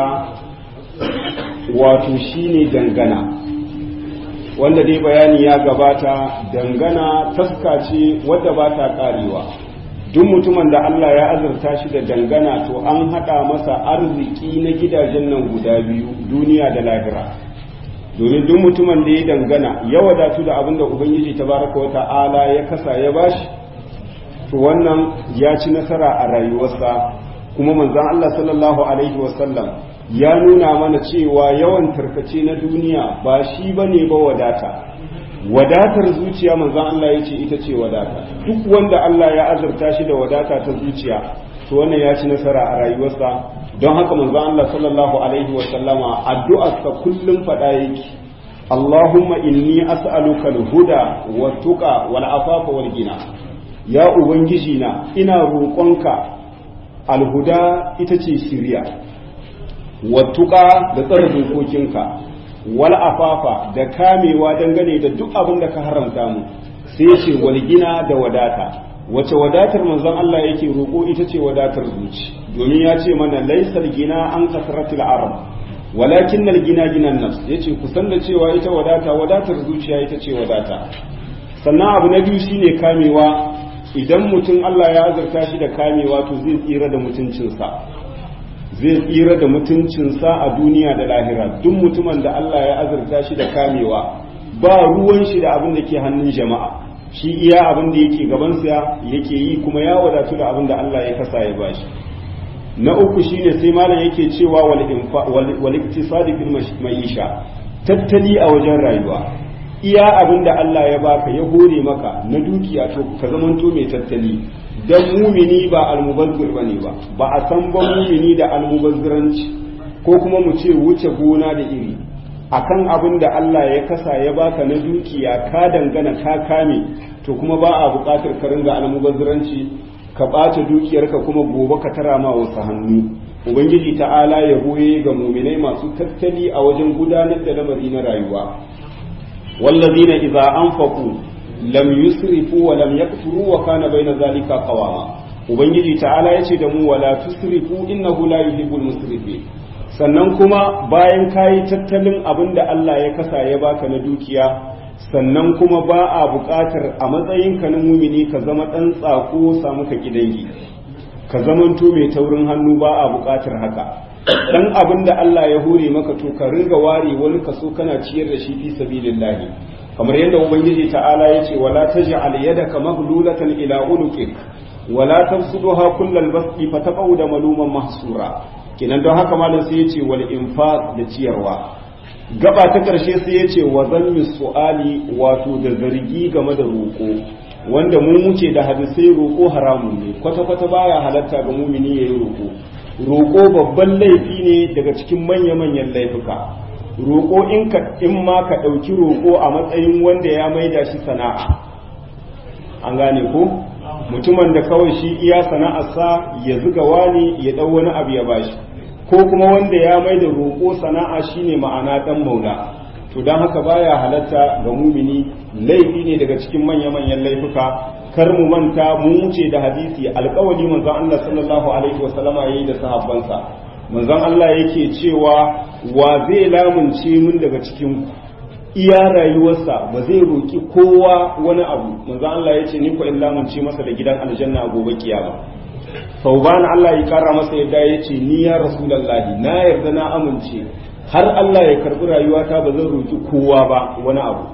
wato shine dangana, wanda dai bayani ya gabata. Dangana taska ce wadda ba ta karewa. Duk mutumin da Allah ya azurta shi da dangana to an haɗa masa arziki na gidajen nan guda biyu, duniya da lahira. Domin duk mutumin da ya dangana ya wadatu da abin da Ubangiji tabaraka wa ta'ala ya kasa ya bashi, to wannan ya ci nasara a rayuwarsa. Kuma manzon Allah sallallahu alaihi wasallam ya nuna mana cewa yawan tarkace na duniya ba shi bane ba wadata. Wadatar zuciya manzon Allah ya ce ita ce wadata. Duk wanda Allah ya azurta shi da wadata ta zuciya to wannan ya ci nasara a rayuwarsa. Don haka manzon Allah sallallahu alaihi wasallama addu'arsa kullum fada yake, Allahumma inni as'aluka al-huda wat-tuqa wal-afafa wal-ghina. Ya ubangiji na ina roƙonka alhuda ita ce shiriya, wattuka da tsare dokokinka, wal afafa da kamewa dangane da duk abin da ka haramta mu, sai ce wal gina da wadata. Wace wadatar manzon Allah yake roƙo ita ce wadatar zuci, domin ya ce mana laisal gina an kasratil arab walakin al gina ginan nafs, yace ku san da cewa ita wadata wadatar zuciya ita ce wadata. Sannan abu na biyu shine kamewa. Idan mutum Allah ya azurta shi da kamewa to zai tsira da mutuncinsa zai tsira da mutuncinsa a duniya da lahira. Duk mutumin da Allah ya azurta shi da kamewa ba ruwan shi da abin da ke hannun jama'a, shi iya abin da yake gabansa yake yi kuma ya wadatu da abin da Allah ya kasa ya bashi. Na uku shine sai malam yake cewa wal iktisadi fil maisha, tattali a wajen rayuwa. Iya abin da Allah ya baka ya hore maka na dukiya to ka zamanto mai tattali. Dan mumini ba almubazzir bane ba, ba a san ba mumini da almubazziranci ko kuma mu ce wuce gona da iri akan abin da Allah ya kasa ya baka na dukiya ka dangana ka kame to kuma ba a buƙatar ka ringa almubazziranci ka ɓata dukiyarka kuma gobe ka tara ma wasu hannu. Ubangiji ta'ala ya goye ga muminai masu tattali a wajen gudanar da lamari na rayuwa. wallazina idza anfaqu lam yusrifu wa lam yaqturu wa kana baina zalika qawama. Ubangiji ta'ala yace da mu wala tusrifu innahu la yuhibbul musrifin. Sannan kuma bayan kayi tattalin abin da Allah ya kasa ya baka na dukiya, sannan kuma ba a buƙatar a matsayinka na mumini ka zama ɗan tsako samu ka gidangi, ka zamanto mai taurin hannu, ba a buƙatar haka. Dan abin da Allah ya hore maka to ka ringa ware wani kaso kana ciyar da shi fi sabilillah, kamar yadda ubangiji ta'ala ya ce wala taj'al yadaka maghlulatan ila unuqik wala tabsudha kullal basti fataqauda maluman mahsura. Kenan don haka malam sai ya ce wal infaq da ciyarwa. Gaba ta karshe sai ya ce wa zammi su'ali, wato da zargi game da roƙo, wanda mu muke da hadisai roƙo haramun ne, kwata-kwata baya halatta ga mumini yayi roƙo. Roƙo babban laifi ne daga cikin manya-manyan laifuka. Roƙo in ka in ma ka ɗauki roƙo a matsayin wanda ya maida shi sana'a, an gane ko mutumin da kawai shi iya sana'arsa ya zuga wani ya ɗau wani abu ya bashi, ko kuma wanda ya maida roƙo sana'a shine ma'ana ɗan maula. To don haka baya halatta ga mumini, laifi ne daga cikin manya-manyan laifuka. Kar mu manta mu wuce da hadisi alƙawari manzon Allah sallallahu alaihi wa sallama yayi da sahabbansa. Manzon Allah yake cewa wa zai lamunce mun daga cikin iya rayuwarsa ba zai roki kowa wani abu. Manzon Allah yace ni ko in lamunce masa da gidan aljanna a gobe kiyama. Sauban Allah ya kara masa yadda yace ni ya rasulullahi na yarda na amince har Allah ya karbi rayuwata ba zan roki kowa ba wani abu.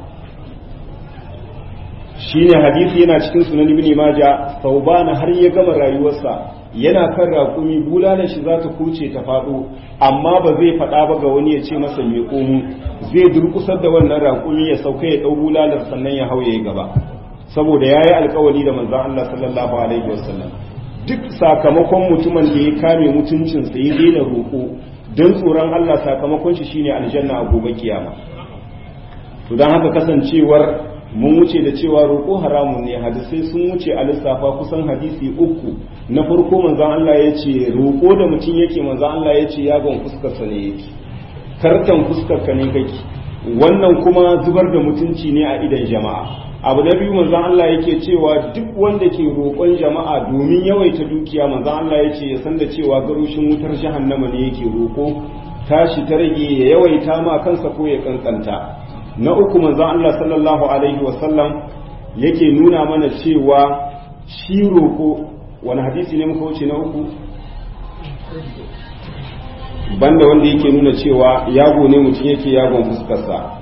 Shine hadisi yana cikin sunan ibn Majah, Saubana har ya gama rayuwarsa yana kan raƙumi, bulalar shi za ta kuce ta faɗo, amma ba zai faɗa ba ga wani ya ce masa me komu, zai durƙusar da wannan raƙumi ya sauka ya ɗau bulalar sannan ya hau ya gaba, saboda ya yi alƙawari da manzon Allah sallallahu alaihi wasallam. Duk sakamakon mutumin da ya kame mutuncinsa ya daina roƙo don tsoron Allah, sakamakon shi shine aljanna a gobe kiyama. To don haka kasancewar mun wuce da cewa roƙo haramun ne, hadisai sun wuce a lissafa kusan hadisi uku. Na farko manzon Allah ya ce roƙo da mutum yake, manzon Allah ya ce yagon fuskarsa ne yake, kartan fuskarka ne kake, wannan kuma zubar da mutunci ne a idan jama'a. Abu na biyu manzon Allah yake cewa duk wanda ke roƙon jama'a domin yawaita dukiya, manzon Allah ya ce ya san da cewa garushin wutar jahannama ne yake roƙo, tashi ta rage ya yawaita ma kansa ko ya kankanta. Na uku manzon Allah sallallahu alaihi wasallam yake nuna mana cewa shi roƙo, wani hadisi ne muka wuce na uku banda wanda yake nuna cewa yago ne mutum yake yagon fuskarsa.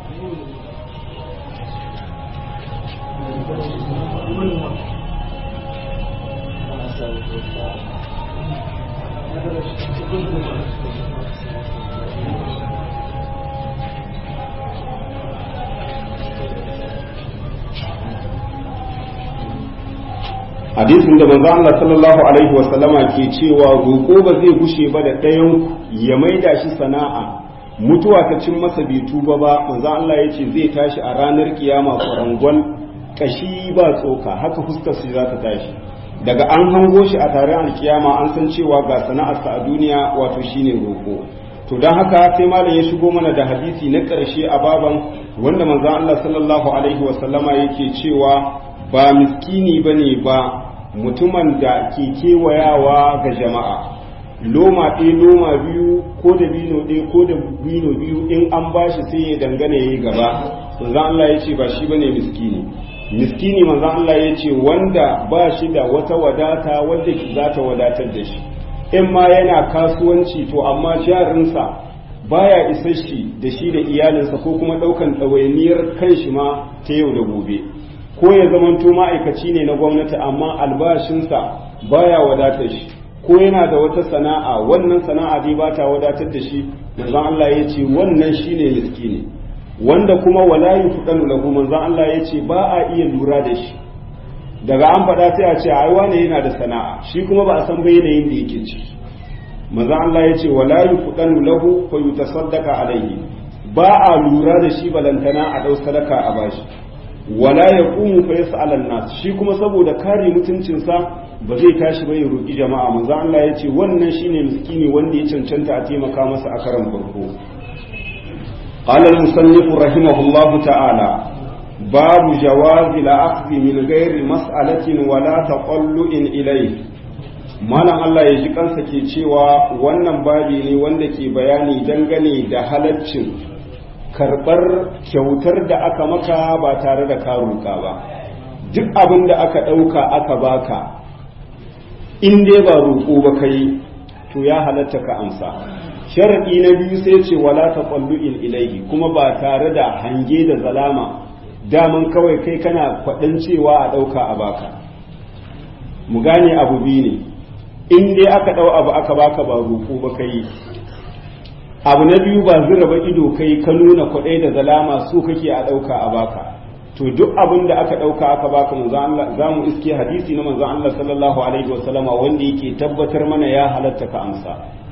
Hadisin da manzo Allah sallallahu alaihi wa sallama ke cewa roƙo ba zai gushe ba da ɗayan ya maida shi sana'a, mutuwa ta cin masa bai tuba ba, manzo Allah ya ce zai tashi a ranar kiyama kwarangwal, kashi ba tsoka, haka fuskar shi za ta tashi. Daga an hango shi a tare alkiyama an san cewa ga sana'arsa a duniya, wato shine roƙo. To don haka sai malam ya shigo mana da hadisi na ƙarshe a baban, wanda manzo Allah sallallahu alaihi wa sallama yake cewa ba miskini bane ba mutumin da ke kewayawa ga jama'a, loma ɗaya loma biyu ko da bino ɗaya ko da bino biyu in an bashi sai ya dangane ya yi gaba. Manzan Allah ya ce ba shi bane miskini. Miskini manzan Allah ya ce wanda ba shi da wata wadata wadda za ta wadatar da shi, in ma yana kasuwanci to amma jarinsa baya isa shi da shi da iyalinsa ko kuma ɗaukan ɗawainiyar kan shi ma ta yau da gobe. ko ya zamanto ma'aikaci ne na gwamnati amma albashinsa baya wadatar shi, ko yana da wata sana'a wannan sana'a dai ba ta wadatar da shi, manzon Allah ya ce wannan shine miskini. Wanda kuma wala yufdanu lahu, manzon Allah ya ce ba a iya lura da shi, daga an faɗa sai a ce ai wane yana da sana'a, shi kuma ba a san ba yanayin da yake ciki. manzon Allah ya ce wala yufdanu lahu fa yutasaddaqa alayhi, ba a lura da shi balantana a dau sadaka a bashi. Wala yaqumu fa yas'al an-nas, shi kuma saboda kare mutuncinsa ba zai tashi ba ya roki jama'a. manzon Allah ya ce wannan shine miskini wanda ya cancanta a taimaka masa a karan farko. قال المصنف رحمه الله تعالى باب جواز الأخذ من غير مسألة ولا تقلع إليه. malam Allah ya ji kansa ke cewa wannan babi ne wanda ke bayani dangane da halaccin karɓar kyautar da aka maka ba tare da ka roƙa ba. Duk abin da aka ɗauka aka baka in dai ba roƙo ba kai to ya halatta ka amsa. Sharaɗi na biyu sai ce wala ta in ilaihi, kuma ba tare da hange da zalama daman kawai kai kana kwaɗin cewa a ɗauka a baka. Mu gane abu biyu ne, in dai aka ɗau abu aka baka ba roƙo ba kai. Abu na biyu ba zira ba ido kai ka nuna kwaɗai da zalama so kake a ɗauka a baka. To duk abin da aka ɗauka aka baka manzon Allah, za mu iske hadisi na manzon Allah sallallahu alaihi wasallama wanda yake tabbatar mana ya halatta ka amsa.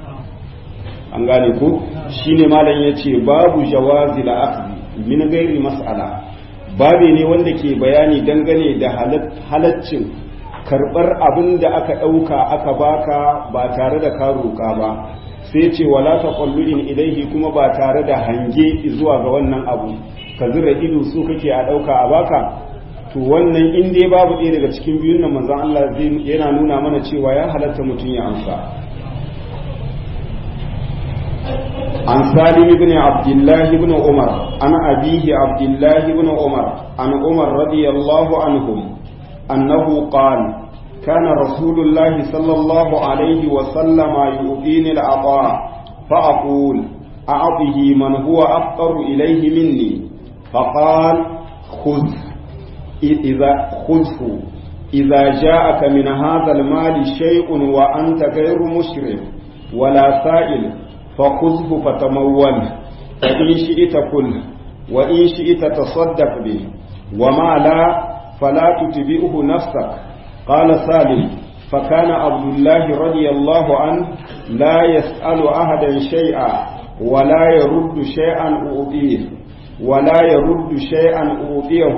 An gane ko shine malam yace babu jawazi la akhdhi min ghairi mas'ala, babe ne wanda ke bayani dangane da halaccin karbar abin da aka dauka aka baka ba tare da ka roka ba. Sai ce wala taqalludin ilaihi, kuma ba tare da hange zuwa ga wannan abu ka zira ido so kake a dauka a baka. To wannan in dai babu ɗaya daga cikin biyun nan manzon Allah yana nuna mana cewa ya halatta mutum ya amsa. عن سالم بن عبد الله بن عمر عن أبيه عبد الله بن عمر عن عمر رضي الله عنهم أنه قال كان رسول الله صلى الله عليه وسلم يؤتيني العطاء فأقول أعطه من هو أفقر إليه مني، فقال خذ إذا خذه إذا جاءك من هذا المال شيء وأنت غير مشرف ولا سائل فخذه فتمول، فإن شئت كله وإن شئت تصدق به، وما لا فلا تتبئه نفسك. قال سالم فكان عبد الله رضي الله عنه لا يسأل أحدا شيئا ولا يرد شيئا أعطيه ولا يرد شيئا أعطيه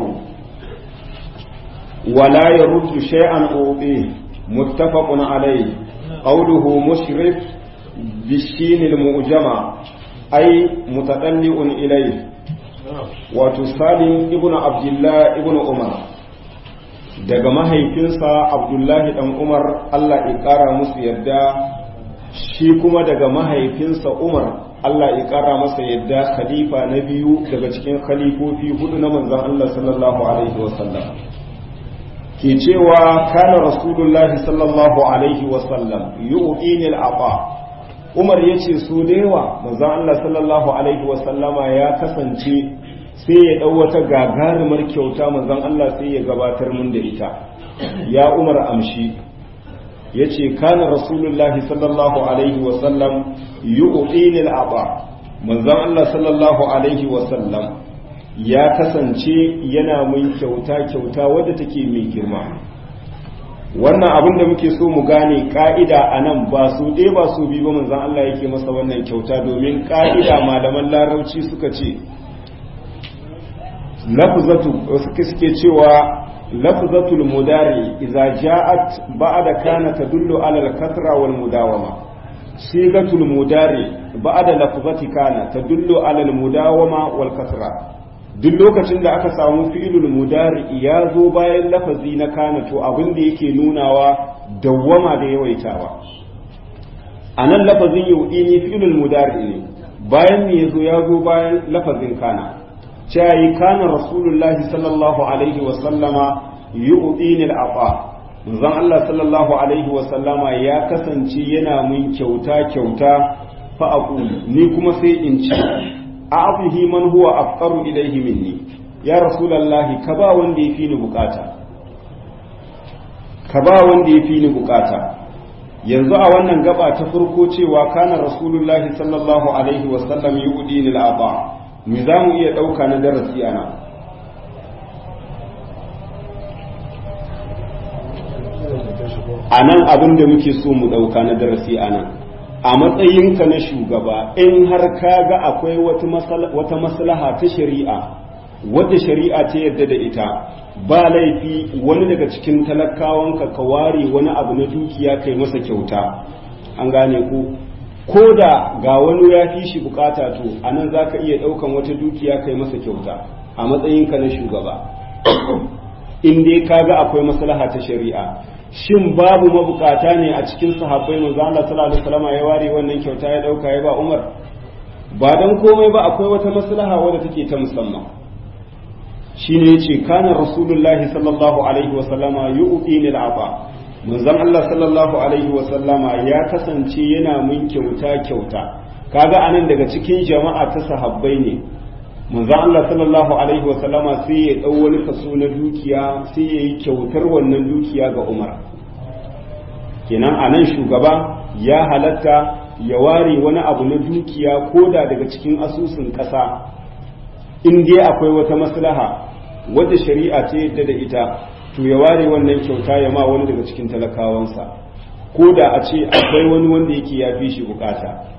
ولا يرد شيئا أعطيه متفق عليه. قوله مشرف بالشين المؤجمة أي متطلع إليه. وتسالم ابن عبد الله ابن عمر daga mahaifinsa Abdullahi dan Umar Allah ya kara musu yadda, shi kuma daga mahaifinsa Umar Allah ya kara masa yadda, khalifa na biyu daga cikin khalifofi hudu na manzon Allah sallallahu alaihi wasallam, ke cewa kana rasulullahi sallallahu alaihi wasallam yu'ini al-aqa. Umar ya ce su da yawa manzon Allah sallallahu alaihi wasallama ya kasance sai ya dau wata gagarumar kyauta manzon Allah sai ya gabatar mun da ita, ya Umar amshi. yace kana rasulullahi sallallahu alaihi wasallam yu'tini al-aba, manzon Allah sallallahu alaihi wasallam ya kasance yana mun kyauta kyauta wadda take mai girma. Wannan abin da muke so mu gane ka'ida a nan ba su ɗaya ba su biyu ba manzon Allah yake masa wannan kyauta, domin ka'ida malaman larabci suka ce lafzatu suke suke cewa lafzatul mudari idza ja'at ba'da kana tadullu ala al-kasra wal mudawama, sigatul mudari ba'da lafzati kana tadullu ala al-mudawama wal kasra. Duk lokacin da aka samu fi'ilul mudari ya zo bayan lafazi na kana, to abin da yake nunawa dawwama da yawaitawa. A nan lafazin yu'ini fi'ilul mudari ne, bayan ne yazo ya zo bayan lafazin kana. Cewa kana rasulullahi sallallahu alaihi wa sallama yu'tini al-afa, manzon Allah sallallahu alaihi wa sallama ya kasance yana mun kyauta kyauta, fa aqulu ni kuma sai in ci a'tihi man huwa afqaru ilayhi minni, ya rasulullahi ka ba wanda ya fi ni bukata ka ba wanda ya fi ni bukata yanzu a wannan gaba ta farko cewa kana rasulullahi sallallahu alaihi wasallam yu'dini al-aba mu za mu iya dauka na darasi ana anan abin da muke so mu dauka na darasi anan a matsayinka na shugaba in har ka ga akwai wata maslaha ta shari'a wadda shari'a ta yadda da ita ba laifi wani daga cikin talakawanka ka ware wani abu na dukiya kai masa kyauta an gane ku ko da ga wani ya fi shi bukata to anan za ka iya daukan wata dukiya kai masa kyauta a matsayinka na shugaba in dai ka ga akwai maslaha ta shari'a shin babu mabukata ne a cikin sahabbai manzo Allah sallallahu alaihi wasallam ya ware wannan kyauta ya dauka ya ba Umar ba dan komai ba akwai wata maslaha wadda take ta musamman shine yace kana rasulullahi sallallahu alaihi wasallama yu'tini al-aba manzon Allah sallallahu alaihi wasallama ya kasance yana mun kyauta kyauta kaga anan daga cikin jama'a ta sahabbai ne manzon Allah sallallahu alaihi wasallama sai ya dau wani kaso na dukiya sai ya yi kyautar wannan dukiya ga Umar kenan anan shugaba ya halatta ya ware wani abu na dukiya koda daga cikin asusun kasa in dai akwai wata maslaha wadda shari'a ta yadda da ita to ya ware wannan kyauta ya ma wani daga cikin talakawansa ko da a ce akwai wani wanda yake ya fi shi bukata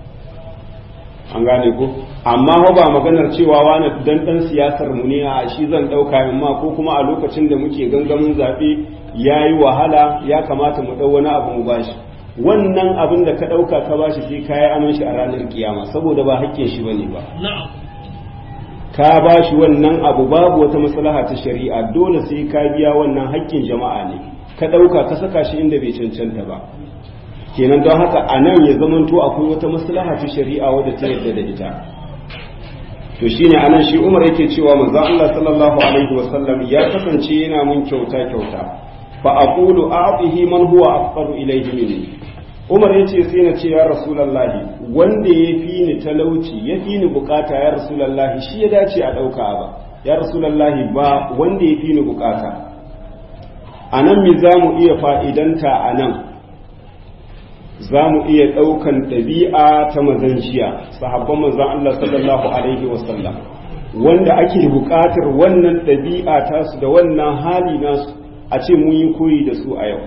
an gane ko amma ba maganar cewa wani dan dan siyasar mu ne a shi zan dauka ma ko kuma a lokacin da muke gangamin zabe yayi wahala ya kamata mu dau wani abu mu bashi wannan abin da ka dauka ka bashi sai kai aman shi a ranar kiyama saboda ba hakkin shi bane ba na'am ka ba shi wannan abu babu wata maslaha ta shari'a dole sai ka biya wannan haƙƙin jama'a ne ka ɗauka ka saka shi inda bai cancanta ba kenan don haka a nan ya zamanto akwai wata maslaha ta shari'a wadda ta yarda da ita to shine anan shi Umar yake cewa manzon Allah sallallahu alaihi wasallam ya kasance yana mun kyauta kyauta fa aqulu a'tihi man huwa afqaru ilayhi minni Umar ya ce sai na ce ya Rasulallahi wanda ya fi ni talauci ya fi ni bukata ya Rasulallahi shi ya dace a ɗauka ba ya Rasulallahi ba wanda ya fi ni bukata a nan mi za mu iya fa'idanta a nan za mu iya ɗaukan ɗabi'a ta mazanciya sahabban manzan Allah sallallahu Alaihi wasallam wanda ake bukatar wannan ɗabi'a tasu da wannan hali nasu a ce mun yi koyi da su a yau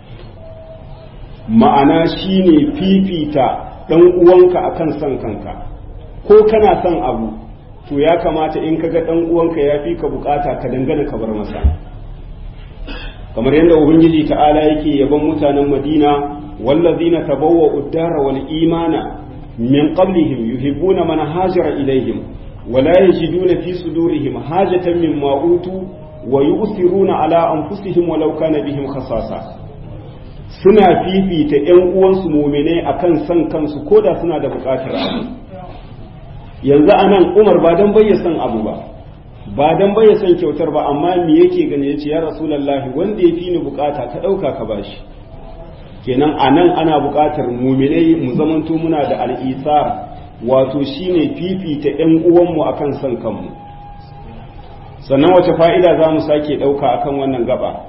ma'ana shine fifita ɗan uwanka akan son kanka ko kana son abu to ya kamata in kaga ɗan uwanka ya fi ka bukata ka dangana ka bar masa kamar yadda ubangiji ta'ala yake yaban mutanen Madina wallazina tabawwa'u ad-dara wal imana min qablihim yuhibbuna man hajara ilayhim wa la yajiduna fi sudurihim hajatan mimma utu wa yu'thiruna ala anfusihim walau kana bihim khasasa suna fifita ‘yan uwansu muminai a kan son kansu ko da suna da buƙatar abu yanzu a nan umar ba don bayya son abu ba ba don bayya son kyautar ba amma me yake gani ya ce ya rasulallahi wanda ya fi ni buƙata ka ɗauka ka bashi kenan a nan ana buƙatar muminai mu zamanto muna da al'isar wato shine fifita ‘yan uwanmu a kan son kanmu sannan wace fa'ida za mu sake ɗauka akan wannan gaba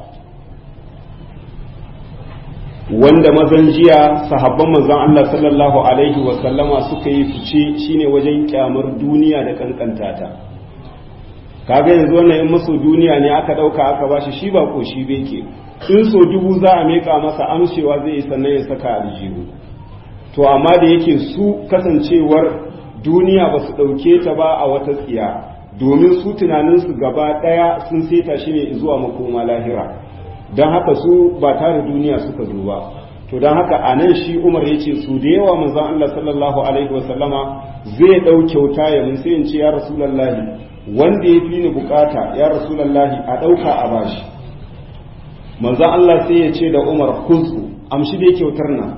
wanda mazan jiya sahabban manzon Allah sallallahu alaihi wa sallama suka yi fice shine wajen kyamar duniya da kankanta ta kaga yanzu wannan in maso duniya ne aka dauka aka bashi shi ba ko shi beke in so dubu za a meka masa amshewa zai yi sannan ya saka aljihu to amma da yake su kasancewar duniya ba su dauke ta ba a wata tsiya domin su tunaninsu gaba daya sun seta shi ne zuwa makoma lahira don haka su ba tare duniya suka zo ba to don haka a nan shi umar ya ce su da yawa manzon Allah sallallahu alaihi wasallama zai ɗau kyauta ya mun sai in ce ya rasulallahi wanda ya fi ni bukata ya rasulallahi a ɗauka a bashi manzon Allah sai ya ce da umar kuzu amshi dai kyautar nan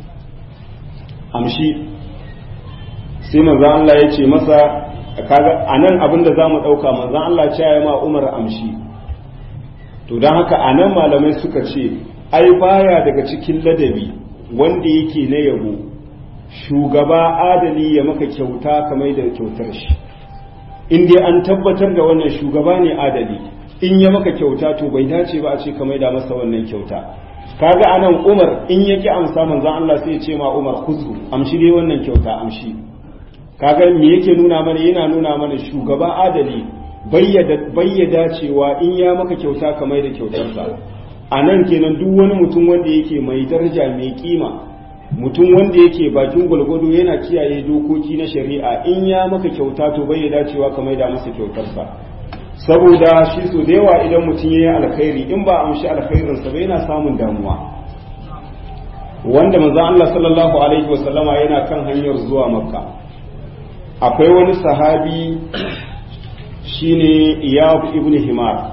amshi sai manzon Allah ya ce masa kaga a nan abinda za mu ɗauka manzon Allah ce ya ma umar amshi to don haka a nan malamai suka ce ai baya daga cikin ladabi wanda yake na yabo shugaba adali ya maka kyauta kamar da kyautar shi in dai an tabbatar da wannan shugaba ne adali, in ya maka kyauta to bai dace ba a ce ka maida masa wannan kyauta. Kaga anan Umar in yake amsa manzon Allah sai ya ce ma Umar khudhu, amshi dai wannan kyauta amshi. Kaga me yake nuna mana? Yana nuna mana shugaba adali bayyada cewa in ya maka kyauta ka maida kyautarsa. A nan kenan duk wani mutum wanda yake mai daraja mai kima, mutum wanda yake bakin gwalgwado yana kiyaye dokoki na shari'a, in ya maka kyauta to bai dacewa ka maida masa kyautarsa. Saboda shi so da yawa idan mutum yayi alkhairi in ba amshi alkhairinsa ba yana samun damuwa. Wanda manzon Allah sallallahu alaihi wasallama yana kan hanyar zuwa Makka, akwai wani sahabi shine Iyad ibn Himar,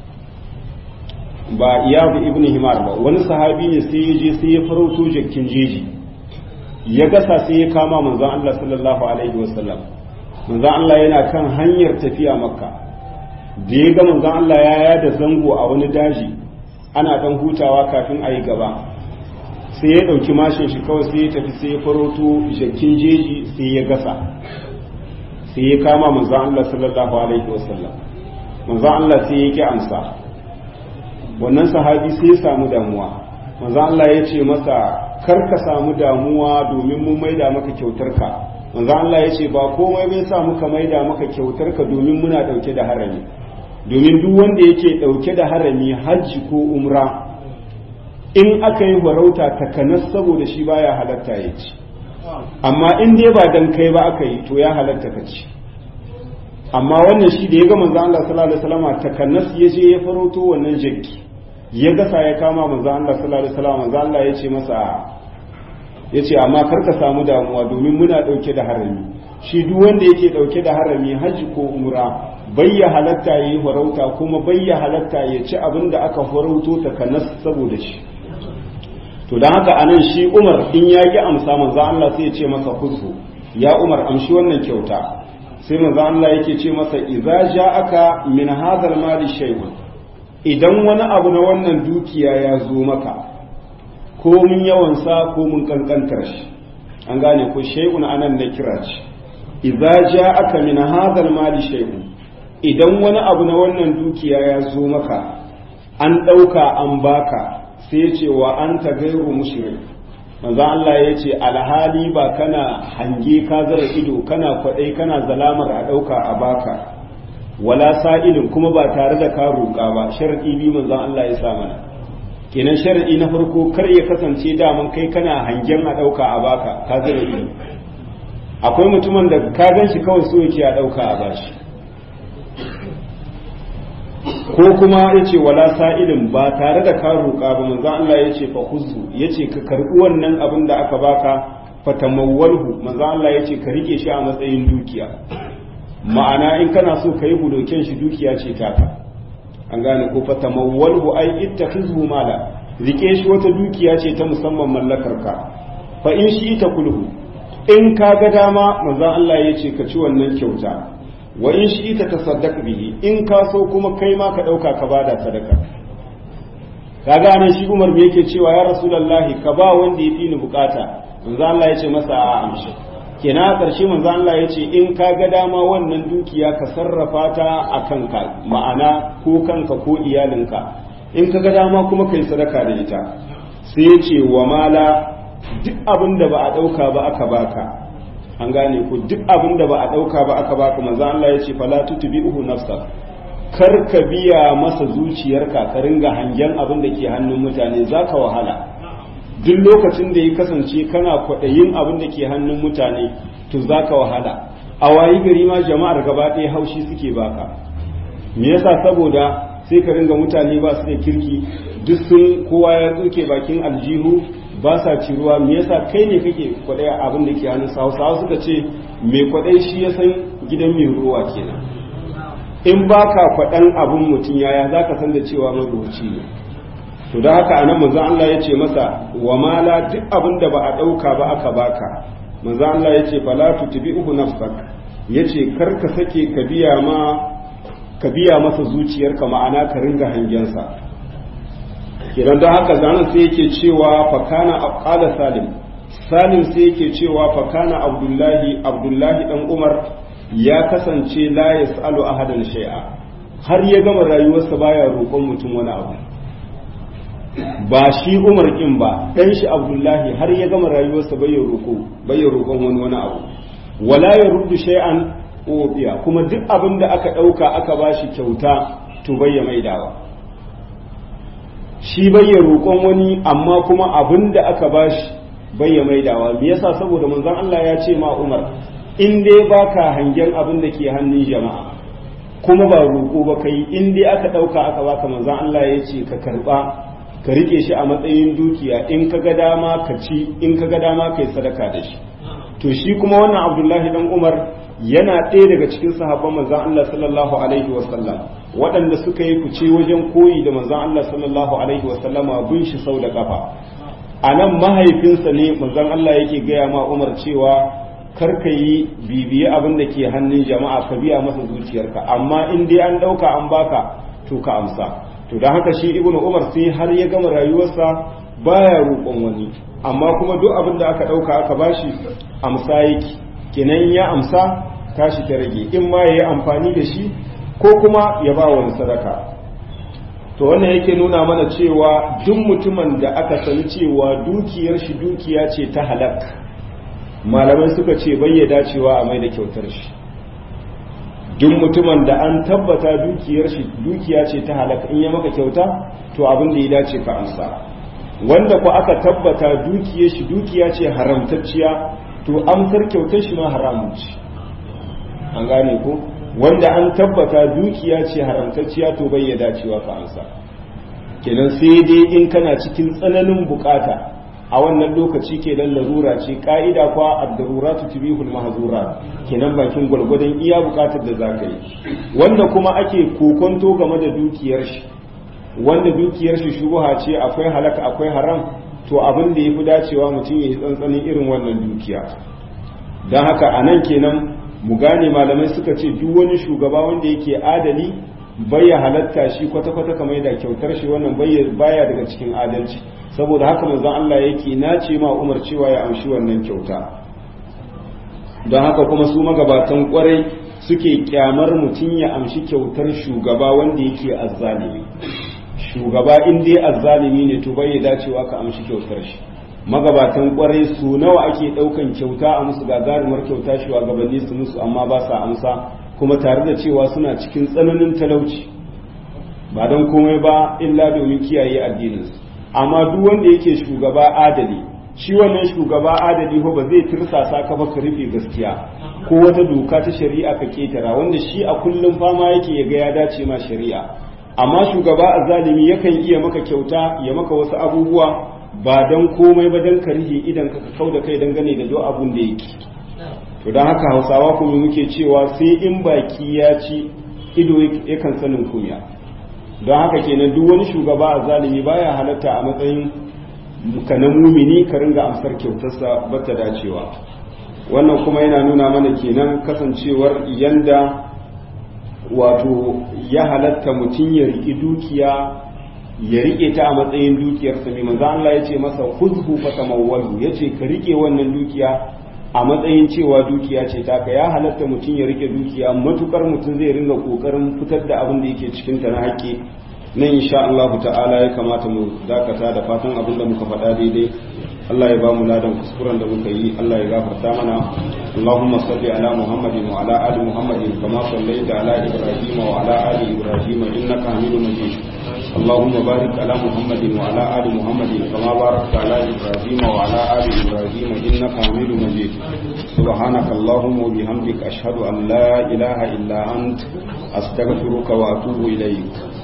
ba Iyad ibn Himar ba, wani sahabi ne sai ya je sai ya farauto jakkin jeji ya gasa sai ya kama manzon Allah sallallahu alaihi wasallam. Manzon Allah yana kan hanyar tafiya Makka, da ya ga manzon Allah ya yada zango a wani daji ana dan hutawa kafin a yi gaba, sai ya dauki mashin shi kawai sai ya tafi sai ya farauto jakkin jeji sai ya gasa sai ya kama manzon Allah sallallahu alaihi wasallam. Manzon Allah sai ya ki amsa, wannan sahabi sai ya samu damuwa. Manzon Allah ya ce masa kar ka samu damuwa domin mun maida maka kyautarka. Manzon Allah ya ce ba komai bai sa muka maida maka kyautarka domin muna dauke da harami, domin duk wanda yake dauke da harami hajji ko umra in aka yi farauta takanas saboda shi baya halatta ya ci, amma in dai ba dan kai ba aka yi to ya halatta ka ci. Amma wannan shi da ya ga manzon Allah sallallahu alaihi wasallam takanas ya je ya farauto wannan jakki ya gasa ya kama manzon Allah sallallahu alaihi wasallam, manzon Allah ya ce masa yace amma kar ka samu damuwa domin muna dauke da harami. Shi duk wanda yake dauke da harami haji ko umra bayya halatta yayi farauta kuma bayya halatta ya ci abin da aka farauto takanas saboda shi. To dan haka anan shi Umar in ya ki amsa manzon Allah sai ya ce masa khudhu, ya Umar amshi wannan kyauta. Sai manzon Allah yake ce masa idza ja'aka min hadhal mali shay'un, idan wani abu na wannan dukiya ya zo maka ko mun yawan sa ko mun kankantar shi, an gane ko shay'un anan da kira ce. Idza ja'aka min hadhal mali shay'un, idan wani abu na wannan dukiya ya zo maka an dauka an baka, sai ce wa anta ghayru mushrik, manzo Allah ya ce alhali ba kana hange ka zara ido kana kwadai kana zalamar a dauka a baka, wala sa'ilin kuma ba tare da ka roƙa ba. Sharadi bi manzo Allah ya sa mana, kenan sharadi na farko kar ya kasance daman kai kana hangen a dauka a baka ka zara ido. Akwai mutumin da ka ganshi kawai so yake a dauka a bashi, ko kuma yace wala sa'ilin ba tare da ka roƙa ba. Manzo Allah yace fa khuzhu, yace ka karbi wannan abin da aka baka, fatamawwalhu, manzo Allah yace ka rike shi a matsayin dukiya. Ma'ana in kana so kai budoken shi dukiya ce taka, an gane ko fatamawwalhu ai ittakhizhu mala, rike shi wata dukiya ce ta musamman mallakar ka. Fa in shi ita kulhu, in ka ga dama manzo Allah yace ka ci wannan kyauta, wa in shi ita tasaddaq bihi, in ka so kuma kai ma ka dauka ka bada sadaka. Kaga nan shi Umar me yake cewa ya Rasulullahi ka ba wanda yafi ni bukata, manzo Allah yace masa a amshi. Kenan a ƙarshe manzo Allah yace in ka ga dama wannan dukiya ka sarrafa ta akan ka, ma'ana ko kanka ko iyalinka, in ka ga dama kuma kai sadaka da ita. Sai yace wa mala, duk abin da ba a dauka ba aka baka, an gane ku, duk abin da ba a ɗauka ba aka baka, manzo Allah ya ce fala tutbi'uhu nafsa, kar ka biya masa zuciyarka ka ringa hangen abin da ke hannun mutane, zaka wahala. Duk lokacin da ya kasance kana kwaɗayin abin da ke hannun mutane to zaka wahala. A wayi gari ma jama'ar gaba ɗaya haushi suke baka. Me yasa? Saboda sai ka ringa mutane ba su da kirki, duk sun kowa ya tsoke bakin aljihu ba sa ciruwa. Me yasa? Kai ne kake kwadai abin da ke hannun sa. Hausawa suka ce mai kwadai shi ya san gidan mai ruwa kenan. In baka kwadan abin mutum yaya zaka san da cewa marubuci ne. To da haka anan manzo Allah ya ce masa wa mala, duk abin da ba a dauka ba aka baka, manzo Allah ya ce fala tutbi'uhu nafsak, yace kar ka sake ka biya ma ka biya masa zuciyarka, ma'ana ka ringa hangensa. Kiran da haka zanen sai yake cewa fakana qala salim salim sai yake cewa fakana abdullahi abdullahi dan umar ya kasance la yas'alu ahadan shay'a har ya gama rayuwarsa baya roƙon mutum wani abu. Ba shi Umar kin ba, dan shi Abdullahi har ya gama rayuwarsa bai roƙo bai roƙon wani wani abu. Wala yaruddu shay'an ubiya, kuma duk abin da aka dauka aka bashi kyauta to bai ya maidawa. Shi bai roƙon wani, amma kuma abin da aka bashi bai ya maidawa. Me yasa? Saboda manzon Allah ya ce ma Umar, in dai baka hangen abin da ke hannun jama'a kuma ba roƙo ba kai, in dai aka dauka aka baka, manzon Allah ya ce ka karba, ka rike shi a matsayin dukiya, in ka ga dama ka ci, in ka ga dama kai sadaka da shi. To shi kuma wannan Abdullahi dan Umar yana ɗaya daga cikin sahabban manzon Allah sallallahu alaihi wasallam waɗanda suka yi fice wajen koyi da manzon Allah sallallahu alaihi wasallam bin shi sau da kafa. A nan mahaifinsa ne manzon Allah yake gaya ma Umar cewa kar ka yi bibiye abin da ke hannun jama'a, ka biya masa zuciyarka, amma in dai an ɗauka an baka to ka amsa. To don haka shi Ibnu Umar sai har ya gama rayuwarsa baya roƙon wani, amma kuma duk abin da aka ɗauka aka bashi amsa yake, kenan ya amsa tashi ta rage, in ma ya yi amfani da shi ko kuma ya ba wani sadaka. To wannan yake nuna mana cewa duk mutumin da aka sani cewa dukiyar shi dukiya ce ta halak, malamai suka ce bai ya dacewa a mai da kyautar shi. Duk mutumin da an tabbata dukiyar shi dukiya ce ta halak, in ya maka kyauta to abin da ya dace ka amsa. Wanda ku aka tabbata dukiyar shi dukiya ce haramtacciya, to amsar kyautar shi ma haramun ce. An gane ko? Wanda an tabbata dukiya ce haramtacciya to bai ya dacewa ka amsa. Kenan sai dai in kana cikin tsananin bukata, a wannan lokaci kenan larura ce, ka'ida kwa ad-daruratu tubihul mahzurat, kenan bakin gwargwadon iya bukatar da zaka yi. Wanda kuma ake kokonto game da dukiyar shi, wanda dukiyar shi shubha ce, akwai halaka akwai haram, to abin da yafi dacewa mutum ya yi tsantsanin irin wannan dukiya. Dan haka anan kenan mu gane, malamai suka ce duk wani shugaba wanda yake adali bai ya halatta shi kwata-kwata kamar da kyautar shi, wannan baya daga cikin adalci. Saboda haka manzon Allah yake nace ma Umar cewa ya amshi wannan kyauta. Don haka kuma su magabatan kwarai suke kyamar mutum ya amshi kyautar shugaba wanda yake azzalimi. Shugaba in dai azzalimi ne to bai ya dacewa ka amshi kyautar shi. Magabatan kwarai su nawa ake daukan kyauta a musu gagarumar kyauta shi wa gabanni su musu, amma ba sa amsa, kuma tare da cewa suna cikin tsananin talauci, ba don komai ba illa domin kiyaye addininsu. Amma duk wanda yake shugaba adali, shi wannan shugaba adali ko ba zai tirsasa ka ba ka rufe gaskiya ko wata doka ta shari'a ka ketara, wanda shi a kullum fama yake ya ga ya dace ma shari'a. Amma shugaba azzalimi yakan iya maka kyauta, ya maka wasu abubuwa ba don komai ba don ka rige idan ka kau da kai dangane da duk abun da yake. To don haka Hausawa kuma muke cewa sai in baki ya ci ido yakan sanin kunya. Don haka kenan duk wani shugaba a zalimi baya halatta a matsayin ka na mumini ka ringa amsar kyautarsa bata dacewa. Wannan kuma yana nuna mana kenan kasancewar yanda wato ya halatta mutum ya riƙi dukiya ya riƙe ta a matsayin dukiyarsa. Mai manzo Allah ya ce masa khudhu fatamawwalu, yace ka riƙe wannan dukiya a matsayin cewa dukiya ce taka. Ya halatta mutum ya rike dukiya matukar mutum zai ringa kokarin fitar da abin da yake cikin ta na haƙƙi. Nan insha Allah ta'ala ya kamata mu dakata, da fatan abin da muka faɗa daidai Allah ya ba mu ladan kuskuren da muka yi, Allah ya gafarta mana. Allahumma salli ala Muhammadin wa ala ali Muhammadin kama sallaita ala Ibrahim wa ala ali Ibrahim innaka Hamidum Majid. اللهم بارك على محمد وعلى آل محمد كما باركت على إبراهيم وعلى آل إبراهيم إنك حميد مجيد. سبحانك اللهم وبحمدك أشهد أن لا إله إلا أنت أستغفرك وأتوب إليك.